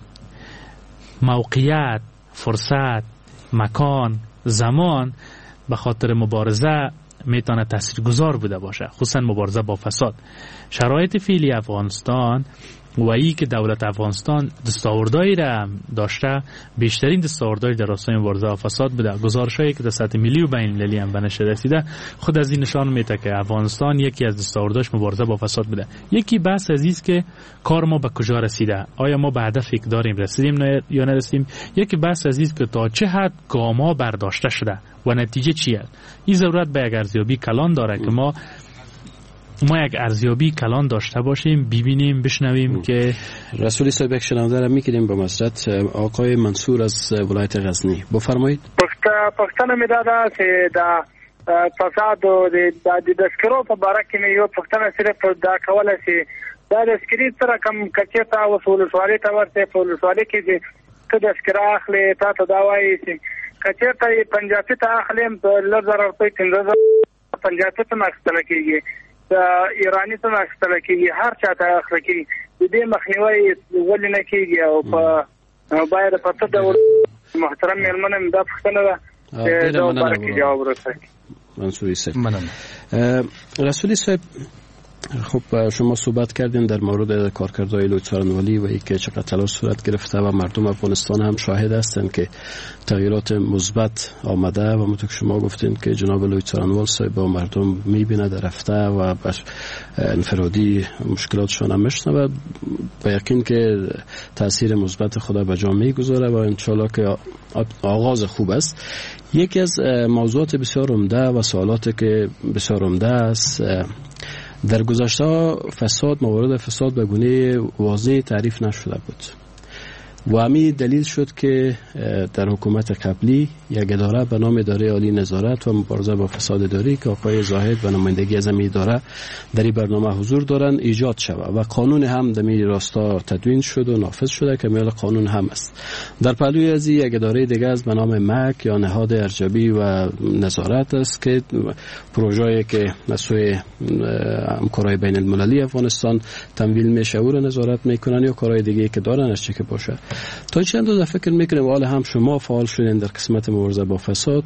موقعیت، فرصت، مکان، زمان به خاطر مبارزه میتونه تاثیرگذار بوده باشه، خصوصا مبارزه با فساد. شرایط فعلی افغانستان و ای که دولت افغانستان دستاوردهایی را داشته، بیشترین دستاوردهای در راستای مبارزه با فساد بوده. گزارش‌هایی که در سطح ملی و بین المللی هم به نشر رسیده خود از این نشان میده که افغانستان یکی از دستاوردهاش مبارزه با فساد بوده. یکی بحث عزیز که کار ما به کجا رسیده، آیا ما به هدف داریم رسیدیم یا نرسیدیم. یکی بحث عزیز که تا چه حد گام‌ها برداشته شده و نتیجه چیه. این ضرورت به یک ارزیابی کلان داره که ما یک ارزیابی کلان داشته باشیم، ببینیم، بشنویم که رسولی صاحب یک شنونده را میکنیم با مسرت. آقای منصور از ولایت غزنی بفرمایید. پښتنه مې دا چې دا فساد او د دسکرو په باره کې مې یو پښتنه صرف دا کوله چې دا دسکري سره کم کچې ته وصول سوالي ته ورته په سوالي کې چې ته دسکرا اخلي تا ته دا وایي چې کچې ته پنځاتي ته اخلم په لږ روپۍ 15,000 پنځاتي ته مخستل کېږي، ایرانی ته مخستل کېږي، هر چا ته اخلي کېږي. د دې مخنیوي ولې نه کېږي او په باید په څه ډول محترم میلمنه دا پوښتنه ده چې دا برکه جواب ورسوي. منصوری صاحب رسولی صاحب، خب شما صحبت کردین در مورد کارکردهای لوی څارنوالي و اینکه چقدر تلاش صورت گرفته و مردم افغانستان هم شاهد هستند که تغییرات مثبت آمده و همونطور که شما گفتین که جناب لوی څارنوال صاحب با مردم میبینه در رفته و انفرادی مشکلاتشان هم میشنوه، با یقین که تاثیر مثبت خدا به جا میگذاره و انشالله که آغاز خوب است. یکی از موضوعات بسیار عمده و سوالاتی که بسیار عمده است، در گذشته فساد، موارد فساد به گونه واضح تعریف نشده بود و همین دلیل شد که در حکومت قبلی یک اداره به نام اداره عالی نظارت و مبارزه با فساد اداری که آقای زاهد و نمایندگی از این اداره در این برنامه حضور دارند ایجاد شود و قانون هم در این راستا تدوین شد و نافذ شده که میل قانون هم است. در پهلوی از یک اداره دیگه است به نام مک یا نهاد ارجبی و نظارت است که پروژه‌ای که مسئول همکارای بین المللی افغانستان تمویل میشه او را نظارت میکنن یا کارهای دیگه که دارن از چه که باشه. تا چند روز فکر میکنم حالا هم شما فعال شدین در قسمت مبارزه با فساد،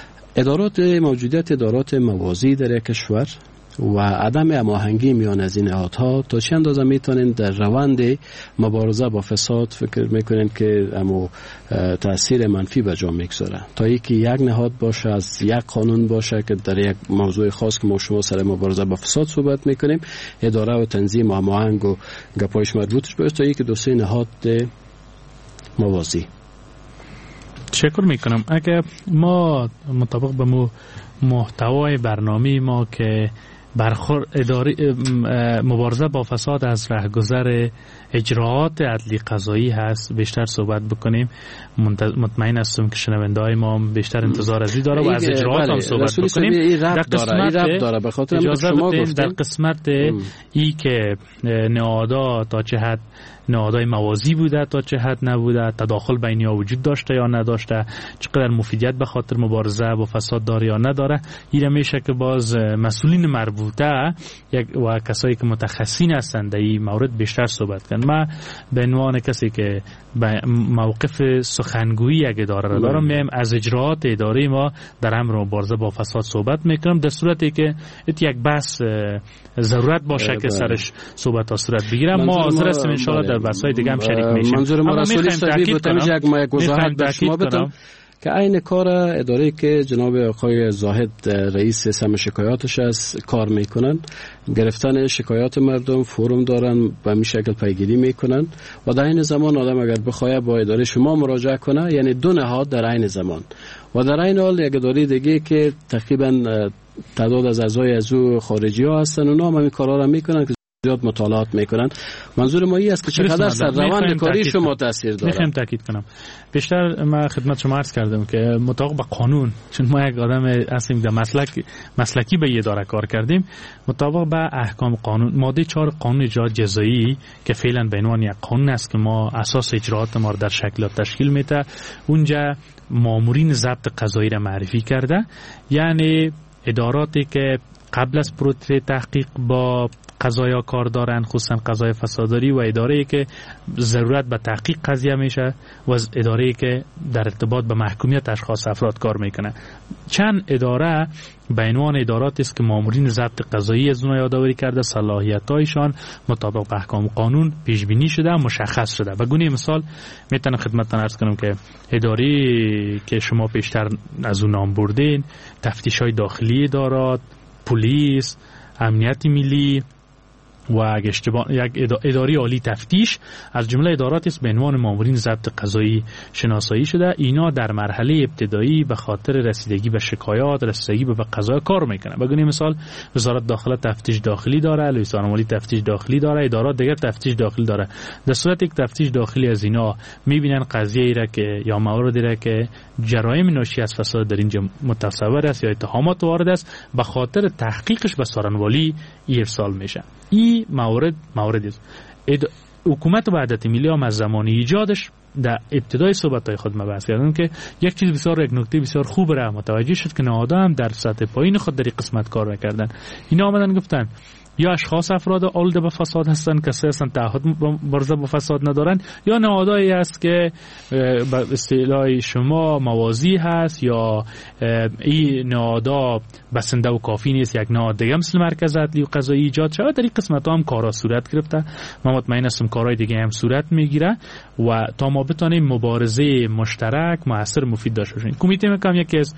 موجودیت ادارات موازی در یک کشور و عدم هماهنگی میان از این نهادها تا چند اندازه میتونین در روند مبارزه با فساد فکر میکنین که امو تاثیر منفی به جا میگذاره، تا اینکه یک نهاد باشه، از یک قانون باشه که در یک موضوع خاص که ما شما سر مبارزه با فساد صحبت میکنیم اداره و تنظیم و هماهنگ و گپایش مربوطش باشه، تا اینکه دو سه نهاد موازی. تشکر میکنم. اگر ما مطابق به محتوای برنامه ما که مبارزه با فساد از رهگذر اجراعات عدلی قضایی هست بیشتر صحبت بکنیم، مطمئن هستم که شنونده های ما بیشتر انتظار از این داره و از اجراعات هم صحبت بکنیم. در قسمت اجازه بدین در قسمت ای که نهادها تا چه حد نهادهای موازی بوده تا چه حد نبوده، تداخل بینی ها وجود داشته یا نداشته، چقدر مفیدیت به خاطر مبارزه با فساد داره یا نداره. این میشه که باز مسئولین مربوطه و کسایی که متخصصین هستند در این مورد بیشتر صحبت کنن. من به عنوان کسی که موقف سخنگویی اگه دارم میم از اجراعات اداری ما در امر مبارزه با فساد صحبت میکنم، در صورتی که یک بحث ضرورت باشه که سرش صحبت ها صورت بگیرم. ما حاضر هستیم ان شاء الله در بحث‌های دیگه هم شریک میشیم. منظور ما رسولی صاحبی بود یک وضاحت به شما بدم که این کار اداره که جناب آقای زاهد رئیس سم شکایاتش است کار میکنن، گرفتن شکایات مردم، فوروم دارن، به این شکل پیگیری میکنن و در این زمان آدم اگر بخواد با اداره شما مراجعه کنه، یعنی دو نهاد در این زمان و در این حال یک اداره دیگه که تقریبا تعداد از اعضای از او خارجی ها هستن، اونا هم این کارا رو میکنن که زیاد مطالعات میکنن. منظور ما این است که چقدر سرروند کاری شما تاثیر داره. میخوام تاکید کنم بیشتر ما خدمت شما عرض کردم که مطابق با قانون، چون ما یک آدم هستیم در مسلکی به اداره کار کردیم، مطابق با احکام قانون ماده 4 قانون اجرات جزایی که فعلا به عنوان یک قانون است که ما اساس اجراات ما در شکل تشکیل میده، اونجا مامورین ضبط قضایی را معرفی کرده، یعنی اداراتی که قبل از پروسه تحقیق با قضایا کار دارن، خصوصا قضای فساداری، و اداره‌ای که ضرورت به تحقیق قضیه میشه و اداره‌ای که در ارتباط به محکومیت اشخاص افراد کار میکنه. چند اداره به عنوان ادارات است که مامورین ضبط قضایی از اونها یادآوری کرده، صلاحیت‌هایشان مطابق با احکام قانون پیش بینی شده، مشخص شده. به گونه مثال میتونم خدمتتون عرض کنم که اداری که شما پیشتر از اون نام بردین، تفتیش‌های داخلی ادارات، پلیس، امنیت ملی و یک اداره عالی تفتیش از جمله ادارات است به عنوان مامورین ضبط قضایی شناسایی شده. اینا در مرحله ابتدایی به خاطر رسیدگی به شکایات، رسیدگی به قضایا کار میکنن. بگیم مثال وزارت داخله تفتیش داخلی داره، لیسان مالی تفتیش داخلی داره، ادارات دیگر تفتیش داخلی داره. در صورت یک تفتیش داخلی از اینا میبینن قضیه‌ای را که یا موردی را که جرایم ناشی از فساد در اینجا متصور است یا اتهامات وارد است، به خاطر تحقیقش به سارنوالی ارسال میشه. این موردی است. حکومت وحدت ملی هم از زمان ایجادش در ابتدای صحبت‌های خود ما بحث کردن که یک نکته بسیار خوب را متوجه شد که نهادها هم در سطح پایین خود در این قسمت کار نکردن. اینا آمدن گفتن یا اشخاص افراد آلوده به فساد هستن که اساساً تعهد مبارزه با فساد ندارن، یا نهادهایی است که به اصطلاح شما موازی هست، یا این نهادها بسنده و کافی نیست، یک نهاد دیگه مثل مرکز عدلی و قضایی ایجاد شود. در این قسمت ها هم کارا صورت گرفته. من مطمئن هستم کارهای دیگه هم صورت میگیره و تا ما بتونیم مبارزه مشترک موثر مفید داشته باشیم. کمیته مکم یکی از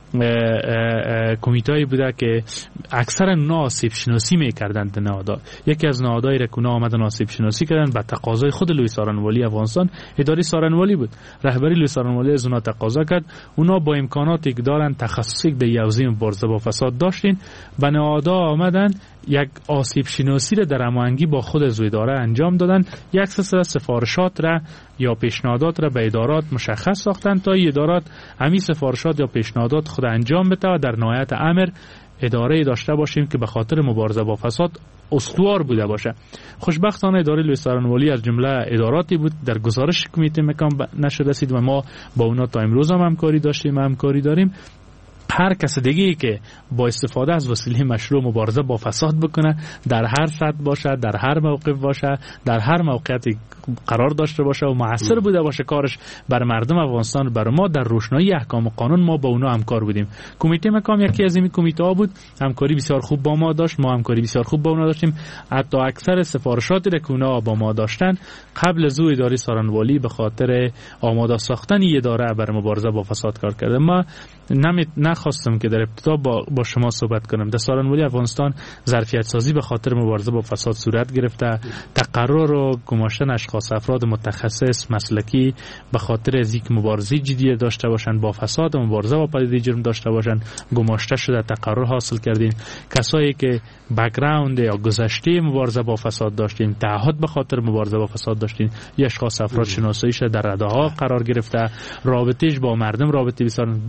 کمیته‌ای بوده که اکثر اونا آسیب شناسی می‌کردند نهادها. یکی از نهادهایی که اونا آمدن آسیب شناسی کردن به تقاضای خود لوی سارنوالی افغانستان، اداره سارنوالی بود. رهبری لوی سارنوالی از اونا تقاضا کرد اونا با امکاناتی که دارن تخصصی در حوزه مبارزه با فساد داشتین، به نهادها آمدن یک آسیب شناسی را در هماهنگی با خود از اداره انجام دادن. یک سلسله سفارشات را یا پیشنهادات را به ادارات مشخص ساختن تا ادارات همین سفارشات یا پیشنهادات خود انجام بده و در نهایت امر اداره داشته باشیم که به خاطر مبارزه با فساد استوار بوده باشه. خوشبختانه اداره لوی سارنوالی از جمله اداراتی بود در گزارش کمیته مکان نشد رسید و ما با اونا تا امروز هم همکاری داشتیم، همکاری داریم. هر کس دیگه‌ای که با استفاده از وسیله مشروع مبارزه با فساد بکنه، در هر سطح باشه، در هر موقف باشه، در هر موقعیتی قرار داشته باشه و موثر بوده باشه کارش بر مردم افغانستان، بر ما در روشنایی احکام قانون، ما با اونا همکار بودیم. کمیته مکام یکی از این کمیته ها بود، همکاری بسیار خوب با ما داشت، ما همکاری بسیار خوب با اونا داشتیم. حتی اکثر سفارشاتی که اونا با ما داشتن قبل از او اداره سارنوالی به خاطر آماده ساختن اداره بر مبارزه با فساد کار کرده. ما نخواستم که در ابتدا با شما صحبت کنم. در سارنوالی افغانستان ظرفیت سازی به خاطر مبارزه با فساد صورت گرفته، تقرر و گماشتن اشخاص افراد متخصص مسلکی به خاطر از اینکه مبارزه جدی داشته باشند با فساد و مبارزه با پدیده جرم داشته باشند گماشته شده، تقرر حاصل کردیم. کسایی که بک‌گراند یا گذشته مبارزه با فساد داشتیم، تعهد به خاطر مبارزه با فساد داشتیم، یا اشخاص افراد شناسایی شده در رده ها قرار گرفته، رابطه‌اش با مردم رابطه بسیار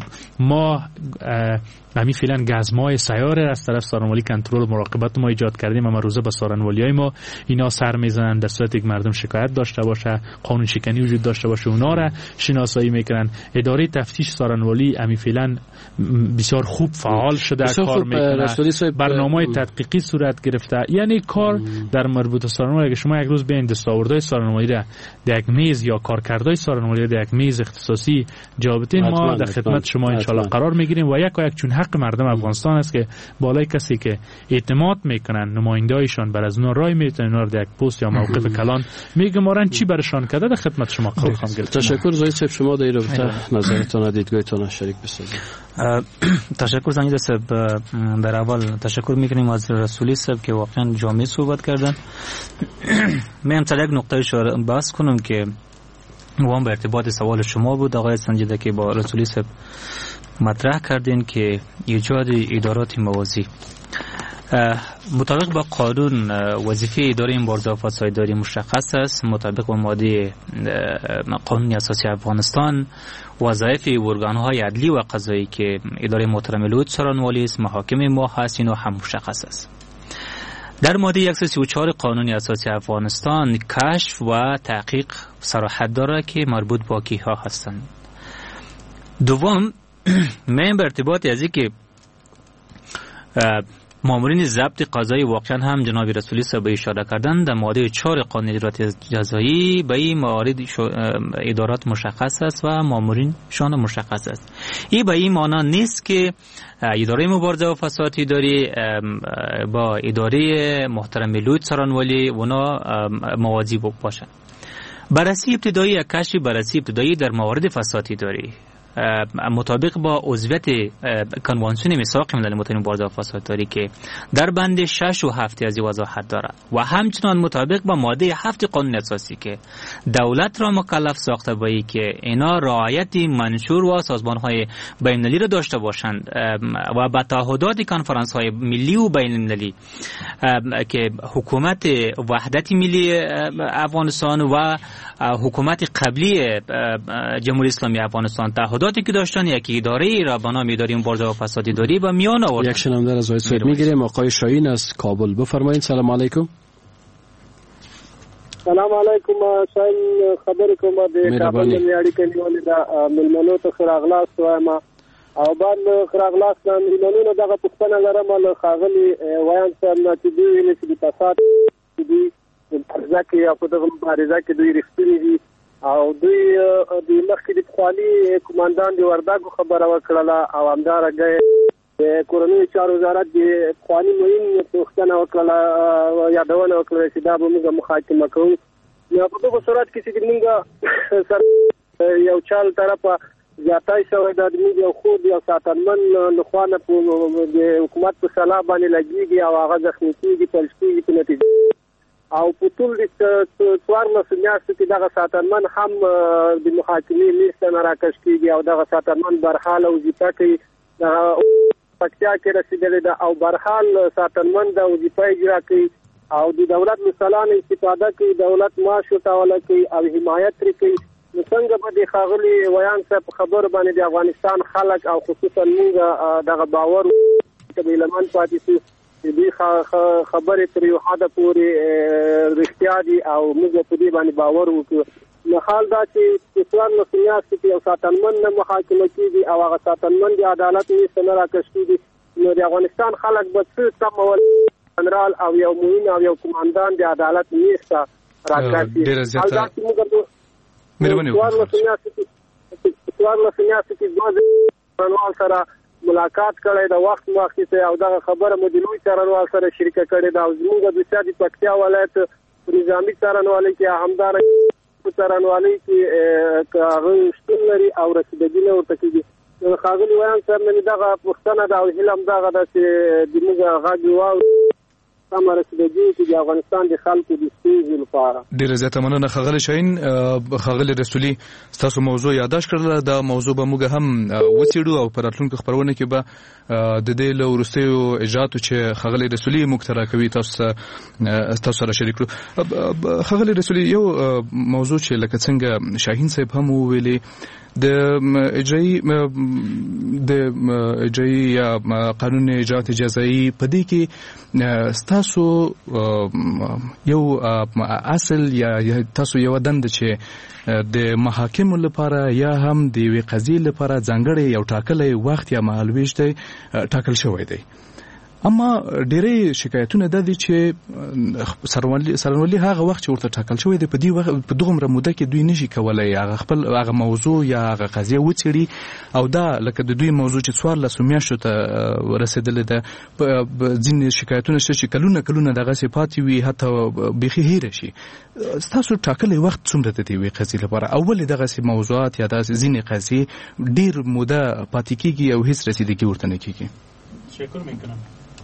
ما همین فعلا گزمای سیاره از طرف سارنوالی کنترل و مراقبت ما ایجاد کردیم. اما روزه به سارنوالیای ما اینا سر میزنن، در صورتی که مردم شکایت داشته باشه، قانون شکنی وجود داشته باشه، اونا را شناسایی میکنن. اداره تفتیش سارنوالی همین فعلا بسیار خوب فعال شده، کار میکنه، برنامه تدقیقی صورت گرفته. یعنی کار در مربوط سارنوالی، اگه شما یک روز بیاین دستاوردهای سارنوالی را در یک میز یا کارکردهای سارنوالی را در یک میز اختصاصی جا بدین، ما در خدمت شما ان شاء الله قرار میگیریم. و یک چون حق مردم افغانستان است که بالای کسی که اعتماد میکنن نمایندهایشان بر از اونها رای میتونن، اونا رو در یک پست یا موقف کلان میگمارن چی برشان کرده، در خدمت شما قرار خواهم گرفت. تشکر زاهد صاحب، شما در این رابطه نظرتان و دیدگاهتان شریک بسازید. تشکر زنجید صاحب. در اول تشکر میکنیم از رسولی صاحب که واقعا جامع صحبت کردن. من هم یک نقطه رو بحث کنم که وام به ارتباط سوال شما بود آقای سنجیده که با رسولی صاحب مطرح کردین که ایجاد ادارات موازی. مطابق با قانون وظیفه اداره مبارزه با فساد اداری مشخص است. مطابق با ماده قانون اساسی افغانستان وظایف ارگان‌های عدلی و قضایی که اداره محترم لود سارنوالی است، محاکم ما هست، اینا هم مشخص است. در ماده 134 قانون اساسی افغانستان کشف و تحقیق صراحت داره که مربوط با کیها هستند. دوم، من به ارتباط از اینکه مامورین ضبط قضایی واقعا هم جناب رسولی صاحب اشاره کردن، در ماده 4 قانون اجرات جزایی به این موارد ادارات مشخص است و مامورین شان مشخص است. این به این معنی نیست که اداره مبارزه با فساد اداری با اداره محترم لود سارنوالی اونا موازی باشند. بررسی ابتدایی، کشف بررسی ابتدایی در موارد فساد اداری مطابق با عضویت کنوانسیون میثاق ملل متحد مبارزه با فساد اداری که در بند 6 و 7 از وضاحت دارد و همچنان مطابق با ماده 7 قانون اساسی که دولت را مکلف ساخته با ای که اینا رعایت منشور و سازمان‌های بین‌المللی را داشته باشند و با تعهدات کنفرانس‌های ملی و بین‌المللی که حکومت وحدت ملی افغانستان و حکومت قبلی جمهوری اسلامی افغانستان تعهداتی که داشتن، یک اداره را به نام اداره مبارزه با فساد اداری و میان آوردن. یک شنونده از آقای صاحب میگیریم. آقای شاهین از کابل، بفرمایید. سلام علیکم. سلام علیکم. شاهین خبرې کوم د کابل د اړیکې نیولې د ملمنو ته ښه راغلاست وایم او بعد ښه راغلاست د ملمنو دغه پوښتنه لرم له ښاغلي ویان صاحب نه چې دوی ویلي چې د فساد دوی د مبارزه کې او په دغه مبارزه کې دوی رښتیني دي او دوی د مخکې د پخواني قوماندان د وردګو خبره وکړله او همدارنګه د کورنیو چارو وزارت د پخواني معین پوښتنه وکړله یادونه وکړله چې دا به موږ محاکمه کوو. نو په دغه صورت کې چې موږ سره یو چال طرفه زیاتای شوی دا موږ یو خود یو ساتنمن لخوا نه د حکومت په سلا باندې لګېږي او هغه زخمي کېږي پلش کېږي په نتیجه او په ټول د څوارلسو میاشتو کې دغه ساتنمن هم د محاکمې لیست نه راکش کېږي او دغه ساتنمن برحاله وظیفه کوي. دغه پکتیا کې رسېدلې ده او برحال ساتنمن د وظیفه اجرا کوي او د دولت مسلانه استفاده کوي، دولت معاش ورته کوي او حمایت ترې کوي. نو څنګه به د ښاغلي ویان صاحب خبر باندې د افغانستان خلک او خصوصا موږ دغه باور چې به لمن پاتې شو دې خبرې تر یو حده پورې رښتیا دي او موږ په دې باندې باور وکړو. نو حال دا چې څوارلسو میاشتو کې یو ساتنمن نه محاکمه کېږي او هغه ساتنمن د عدالت نیسته نه راکش کېږي، نو د افغانستان خلک به څه تمول جنرال او یو معین او یو قوماندان د عدالت نیسته راکش کېږي. حال دا چې موږ څوارلسو میاشتو کې څارنوال سره ملاقات کړی د وخت مخکې او دغه خبره مو د لوی څارنوال سره شریکه کړې ده او زموږ د سیاسي پکتیا ولایت نظامي څارنوالۍ کې همدارنګه څارنوالۍ کې هغه شتون لري او رسیدګي نه ورته کېږي. ښاغلي ویان صاحب نه دغه پوښتنه ده او هیله همدغه ده چې د موږ غږ واورو سم رسیدګي چې د افغانستان د خلکو د ستونزو لپاره. ډیره زیاته مننه ښاغلی شاهین. ښاغلی رسولي ستاسو موضوع یاداش کړله، دا موضوع به موږ هم وڅېړو او په راتلونکو خپرونه کې به د دې له وروستیو اجرااتو چې ښاغلی رسولي موږ ته راکوي تاسو سره شریک کړو. ښاغلی رسولي، یو موضوع چې لکه څنګه شاهین صاحب هم وویلې، د اجرایی یا قانون اجرات جزایی په دې کې ستاسو یو اصل یا تاسو یو دنده چې د محاکمو لپاره یا هم د یوې قضیې لپاره ځانګړی یو ټاکلی وخت یا مهالویش دی ټاکل شوی دی. اما ډېرې شکایتونه د دي چې سرنولی هغه وخت چې ورته ټاکل شوی دی په دې وخت په دغه موده کې دوی نشي کولای هغه خپل هغه موضوع یا هغه قضیه وڅېړي، او دا لکه د دوی موضوع چې 14 میاشتو ته رسیدلې ده. ځینې شکایتونه شته چې کلونه دغه صفات وي، حتی بيخي هیر شي. تاسو ټاکلی وخت څومره د دې وی قضیې لپاره؟ اول دغه موضوعات یا داسې ځینې قضیې ډېر موده پاتې کیږي او هیڅ رسیدګي ورته نه کیږي. شکر میکنم.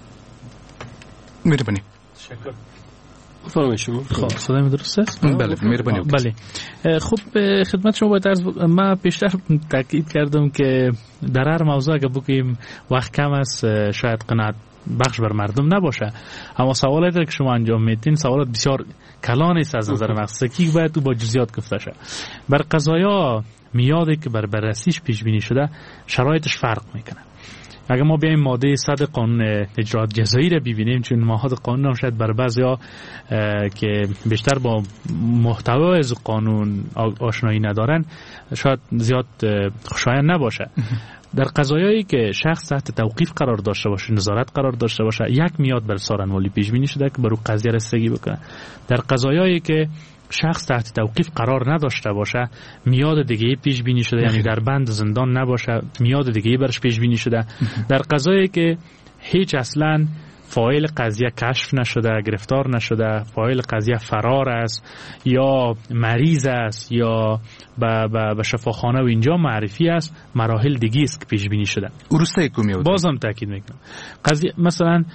مهربانی. شکر. فرمایید شما. خب صدای درست است؟ بله مهربانی. بله. خب خدمت شما باید من پیشتر تاکید کردم که در هر موضوع اگه بگیم وقت کم است شاید قناعت بخش بر مردم نباشه، اما سوالاتی که شما انجام میدین سوالات بسیار کلان است از نظر مقصدی باید تو با جزئیات گفته شه. بر قضایا میادی که بر بررسیش پیش بینی شده شرایطش فرق میکنه. اگر ما بیایم ماده 100 قانون اجرات جزایی را ببینیم، چون ماده قانون هم شاید بر بعضیا که بیشتر با محتوای از قانون آشنایی ندارن شاید زیاد خوشایند نباشه. در قضایایی که شخص تحت توقیف قرار داشته باشه، نظارت قرار داشته باشه، یک میاد بر سارنوالی پیش بینی شده که برای قضیه رسیدگی بکنه. در قضایایی که شخص تحت توقیف قرار نداشته باشه میاد دیگه پیش بینی شده، یعنی در بند زندان نباشه میاد دیگه برش پیش بینی شده. در قضایی که هیچ اصلا فاعل قضیه کشف نشده، گرفتار نشده، فاعل قضیه فرار است یا مریض است یا به شفاخانه و اینجا معرفی است، مراحل دیگه است که پیش بینی شده. ورسته کومیه بازم تاکید میکنم قضیه مثلا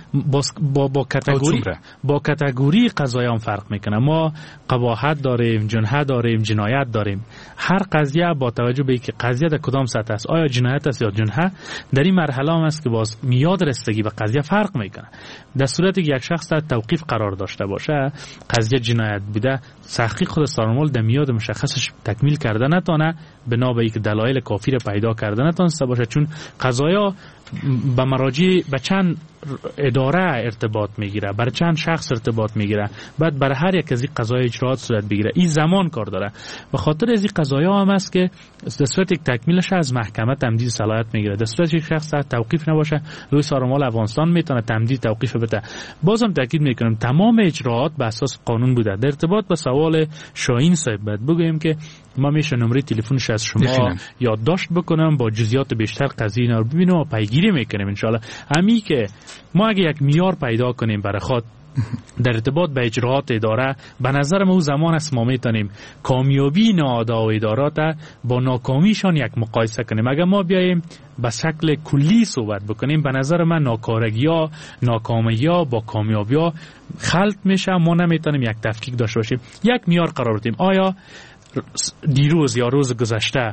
با کاتگوری قضایا هم فرق میکنه. ما قباحت داریم، جنحه داریم، جنایت داریم. هر قضیه با توجه به اینکه قضیه در کدام سطح است، آیا جنایت است یا جنحه، در این مرحله هم است که باز میاد رسیدگی به قضیه فرق میکنه. در صورتی که یک شخص تحت توقیف قرار داشته باشه، قضیه جنایت بوده، تحقیق خود سارنوال در میاد مشخصش تکمیل کرده نتونه، بنا به اینکه دلایل کافی را پیدا کرده نتونسته باشه، چون قضایا به مراجع به چند اداره ارتباط میگیره، برای چند شخص ارتباط میگیره، بعد برای هر یک از این قضایا اجرات صورت بگیره. این زمان کار داره. به خاطر از این قضایا هم است که در صورت یک تکمیلش از محکمه تمدید صلاحیت میگیره. در صورت یک شخص توقیف نباشه، روی سارنوال افغانستان میتونه تمدید توقیف بده. بازم تاکید میکنم تمام اجراات به اساس قانون بوده. در ارتباط با سوال شاهین صاحب باید بگویم که ما میشه نمره تلفنش از شما یادداشت بکنم، با جزئیات بیشتر قضیه اینا رو ببینیم و پیگیری میکنیم ان شاء الله. امی که ما اگه یک معیار پیدا کنیم برای خود در ارتباط به اجراات اداره، به نظر ما زمان است ما میتونیم کامیابی نهادها و ادارات با ناکامیشان یک مقایسه کنیم. اگر ما بیایم به شکل کلی صحبت بکنیم، به نظر من ناکارگی‌ها، ناکامی‌ها با کامیابی‌ها خلط میشه. ما نمیتونیم یک تفکیک داشته باشیم. یک معیار قرار بدیم. آیا دیروز یا روز گذشته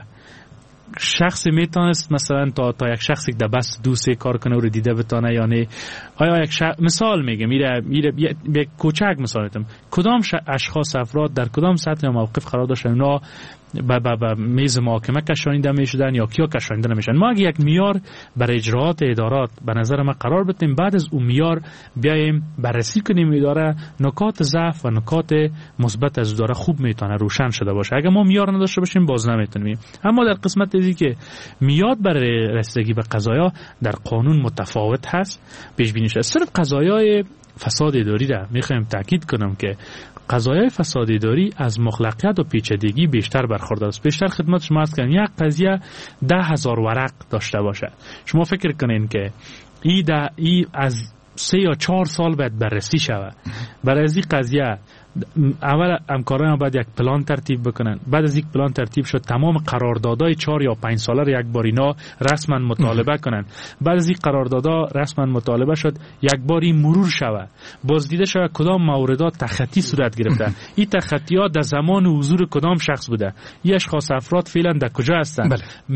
شخصی میتونست مثلا تا یک شخصی که بس دوستی کار کنه و رو دیده بتانه یا نه؟ آیا یک مثال میگم میره یک کوچک مثال میتونم، کدام اشخاص افراد در کدام سطح موقف قرار داشتن اونا به میز محاکمه کشانیده میشدن یا کیا کشانیده نمیشن؟ ما اگه یک معیار برای اجراات ادارات به نظر ما قرار بدیم، بعد از اون معیار بیایم بررسی کنیم اداره، نکات ضعف و نکات مثبت از اداره خوب میتونه روشن شده باشه. اگه ما معیار نداشته باشیم باز نمیتونیم. اما در قسمت ای که میاد برای رسیدگی به قضایا در قانون متفاوت هست پیش بینی شده. صرف قضایای فساد اداری را میخوایم تاکید کنم که قضایای فساد اداری از مخلقیت و پیچیدگی بیشتر برخوردار است. بیشتر خدمت شما است که یک قضیه 10,000 ورق داشته باشه. شما فکر کنین که ای از 3 یا 4 سال باید بررسی شود. برای از این قضیه اول همکاران باید یک پلان ترتیب بکنن. بعد از یک پلان ترتیب شد تمام قراردادهای 4 یا 5 ساله را یک بار اینا رسما مطالبه کنن. بعد از این قراردادها رسما مطالبه شد یک باری مرور شود، بازدیده شود کدام موردات تخطی صورت گرفته، این تخطیات در زمان حضور کدام شخص بوده، این اشخاص افراد فعلا در کجا هستند،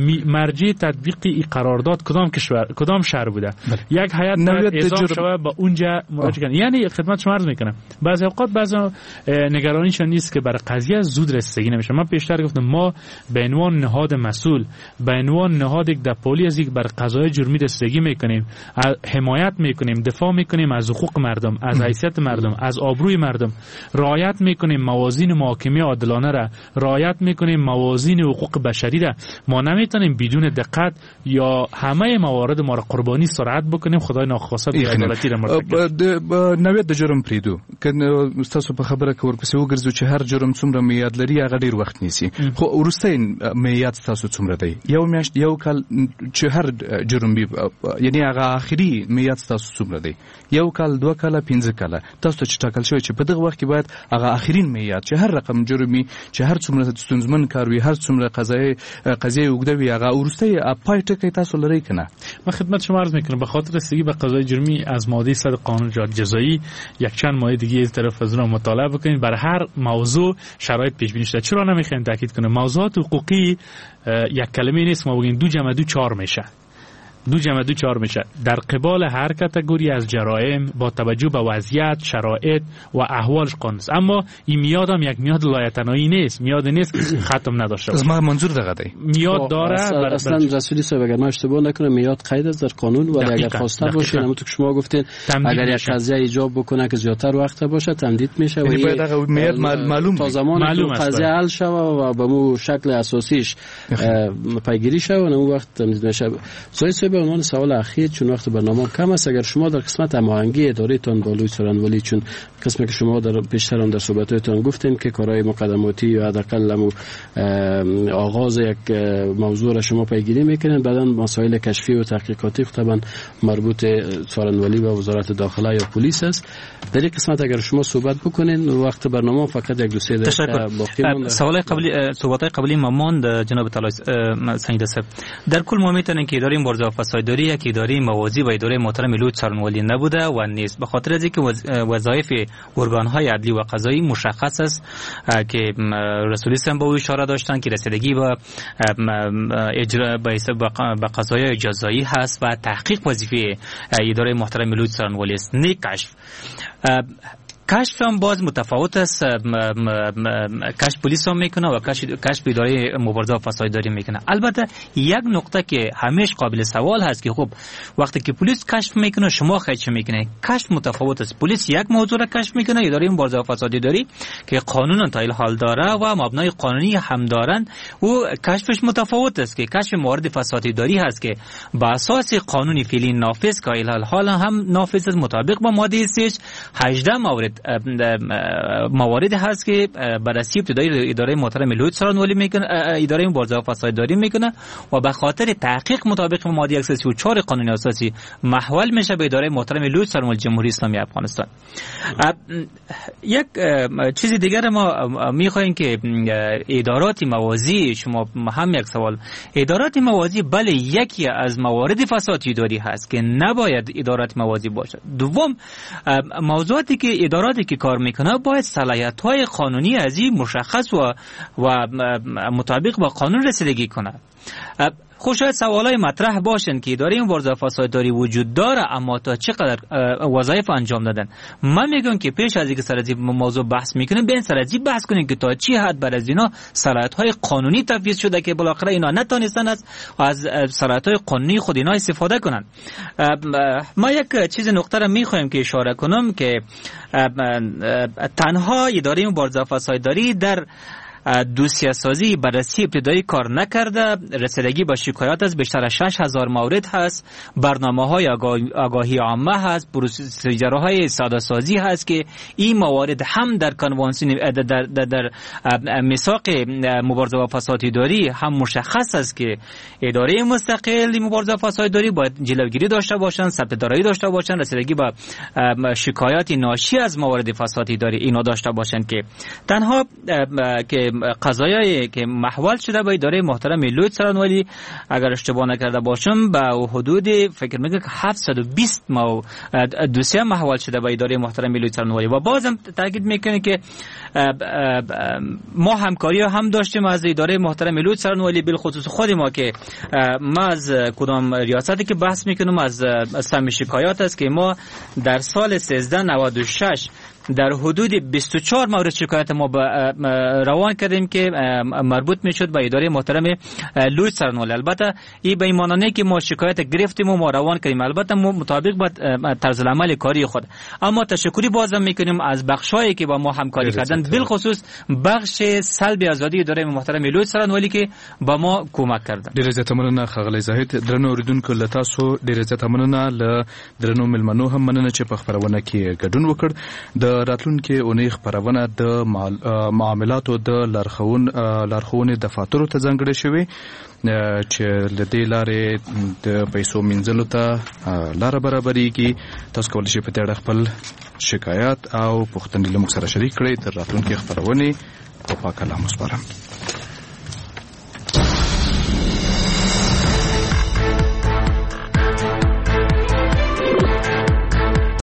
مرجع تطبیق این قرارداد کدام شهر بوده. یک هیئت اعزام شود با اونجا مراجعه کنه. یعنی خدمت شما عرض میکنم بعضی اوقات نگرانیشان نیست که برای قضیه زود رسیدگی نمیشه. من پیشتر گفتم ما به عنوان نهاد مسئول، به عنوان نهادی که در پلی از یک بر قضای جرمی رسیدگی میکنیم، حمایت میکنیم، دفاع میکنیم از حقوق مردم، از حیثیت مردم، از آبروی مردم، رعایت میکنیم موازین محاکمه عادلانه را، رعایت میکنیم موازین حقوق بشری را. ما نمیتونیم بدون دقت یا همه موارد ما را قربانی سرعت بکنیم خدای ناخواسته بی‌عدالتی را مرتکب. نوید د جرم پریدو کنه تاسو په خبره کې ورپسې وګرځو چې هر جرم څومره میاد لري هغه ډیر وخت نیسي. خو ورسته میاد تاسو څومره دی؟ یو میاشت، یو کال چې هر جرم بي یعنی هغه اخري میاد تاسو څومره دی؟ یو کال، 2 کال، 15 کال. تاسو چې ټاکل شوی چې په دغه وخت کې باید هغه اخرین میاد چې هر رقم جرمي چې هر څومره ستونزمن کار وي، هر څومره قضیه وګړي وي، هغه ورسته پای ټکی تاسو لري کنه. ما خدمت شما عرض میکنم به خاطر رسیدگی به قضای جرمی از ماده 100 قانون جزایی یک چند ماده دیگه از طرف از اون مطالعه بکنید. برای هر موضوع شرایط پیش بینی شده. چرا نمیخوایم تاکید کنیم موضوعات حقوقی یک کلمه نیست ما بگیم 2 + 2 = 4 میشه. 2 + 2 = 4 میشه. در قبال هر کاتگوری از جرایم با توجه به وضعیت، شرایط و احوالش قانون است. اما این میاد هم یک میاد لایتنایی نیست، میاد نیست که ختم نداشته باشه. از ما منظور دغه دی میاد داره. اصلا رسولی صاحب اگر من اشتباه نکنم میاد قید است در قانون، ولی اگر خواسته باشه همونطور که شما گفتین اگر یک قضیه ایجاب بکنه که زیاتر وقت باشه تمدید میشه و میاد معلوم تا زمانی که قضیه حل شوه و به مو شکل اساسیش پیگیری شوه اون وقت تمدید میشه. به عنوان سوال اخیر چون وقت برنامه کم است، اگر شما در قسمت هماهنگی اداره‌تان با لوی سارنوالی، چون قسمی که شما در پیشتر هم در صحبتاتون گفتین که کارهای مقدماتی یا حداقل آغاز یک موضوع را شما پیگیری میکنین، بعداً مسائل کشفی و تحقیقاتی طبعا مربوط سارنوالی و وزارت داخله یا پلیس است. در این قسمت اگر شما صحبت بکنین وقت برنامه فقط 1-2 دقیقه باقی مونده. سوال قبلی صحبت‌های قبلی ما ماند جناب طلایی سنجیده صاحب. در کل ما میتونیم که اداره مبارزه فسادداری یک اداره موازی با اداره محترم لوی سارنوالی نبوده و نیست، به خاطر از اینکه وظایف ارگان‌های عدلی و قضایی مشخص است که رسولی هم به اشاره داشتن که رسیدگی به اجرا به قضایای جزایی هست و تحقیق وظیفه اداره محترم لوی سارنوالی است، نه کشف. کشف هم باز متفاوت است. کشف پلیس هم میکنه و کشف اداره مبارزه با فسادداری میکنه. البته یک نقطه که همیشه قابل سوال هست که خب وقتی که پلیس کشف میکنه شما خیلی چه میکنه؟ کشف متفاوت است. پلیس یک موضوع را کشف میکنه، اداره مبارزه با فسادداری که قانونا تا الحال داره و مبنای قانونی هم دارند و کشفش متفاوت است که کشف موارد فسادداری هست که با اساس قانونی فعلی نافذ که الحال هم نافذ است مطابق با ماده 18 موارد هست که بررسی ابتدایی اداره محترم لوی سارنوالی میکنه، اداره مبارزه با فسادداری میکنه و به خاطر تحقیق مطابق ماده 134 قانون اساسی محول میشه به اداره محترم لوی سارنوالی جمهوری اسلامی افغانستان. یک چیز دیگر ما میخوایم که ادارات موازی، شما هم یک سوال، ادارات موازی بله یکی از موارد فسادداری هست که نباید ادارات موازی باشه. دوم موضوعاتی که اداراتی که کار میکنه باید صلاحیت‌های قانونی از این مشخص و مطابق با قانون رسیدگی کنه. خب شاید سوالای مطرح باشن که اداره مبارزه فسادداری وجود داره اما تا چقدر وظایف انجام دادن. من میگم که پیش از اینکه سر از این موضوع بحث میکنیم بین سر از این بحث کنیم که تا چی حد بر از اینا صلاحیت‌های قانونی تفویض شده که بالاخره اینا نتونستن از صلاحیت‌های قانونی خود اینا استفاده کنن. ما یک چیز نقطه را میخوایم که اشاره کنم که تنها اداره مبارزه فسادداری در دوسیه سازی بررسی ابتدایی کار نکرده. رسیدگی به شکایات از بیشتر از 6000 مورد هست. برنامه‌های آگاهی عامه هست، پروسیجرهای ساده سازی هست که این موارد هم در کنوانسیون در میثاق مبارزه با فساد اداری هم مشخص است که اداره مستقل مبارزه با فساد اداری باید جلوگیری داشته باشند، ثبت دارایی داشته باشند، رسیدگی به شکایات ناشی از موارد فساد اداری اینا داشته باشند که تنها که قضایایی که محول شده به اداره محترم لوید سرانوالی اگر اشتباه نکرده باشم به حدود فکر میکنم که 720 دوسیه محول شده به اداره محترم لوید سرانوالی و بازم تاکید میکنه که ما همکاری هم داشتیم از اداره محترم لوید سرانوالی، بالخصوص خود ما که ما از کدام ریاستی که بحث میکنم از سم شکایات است که ما در سال 1396 در حدود 24 مورد شکایت ما روان کردیم که مربوط میشد به اداره محترم لوید سرانوالی. البته این به ایمانانه که ما شکایت گرفتیم و ما روان کردیم، البته مطابق با طرز العمل کاری خود. اما تشکری بازم میکنیم از بخشایی که با ما همکاری کردن، بالخصوص بخش سلب ازادي اداره محترم لوید سرانوالی که با ما کمک کردن. ډیر عزت مننه خغلی زاهد. درنو اوریدونکو له تاسو ډیر عزت مننه له درنو ملمنو هم مننه چې په خبرونه کې ګډون وکړ. د راتلونکي اونۍ خبرونه د معاملاتو د لارښوونې دفاترو ته ځانګړې شوې چې له دې لارې د پیسو منځلو ته لاره برابرېږي. تاسو کولی شئ په دې اړه خپل شکایات او پوښتنې له موږ سره شریک کړئ. تر راتلونکي خبرونې په پاک الله مو سپارم.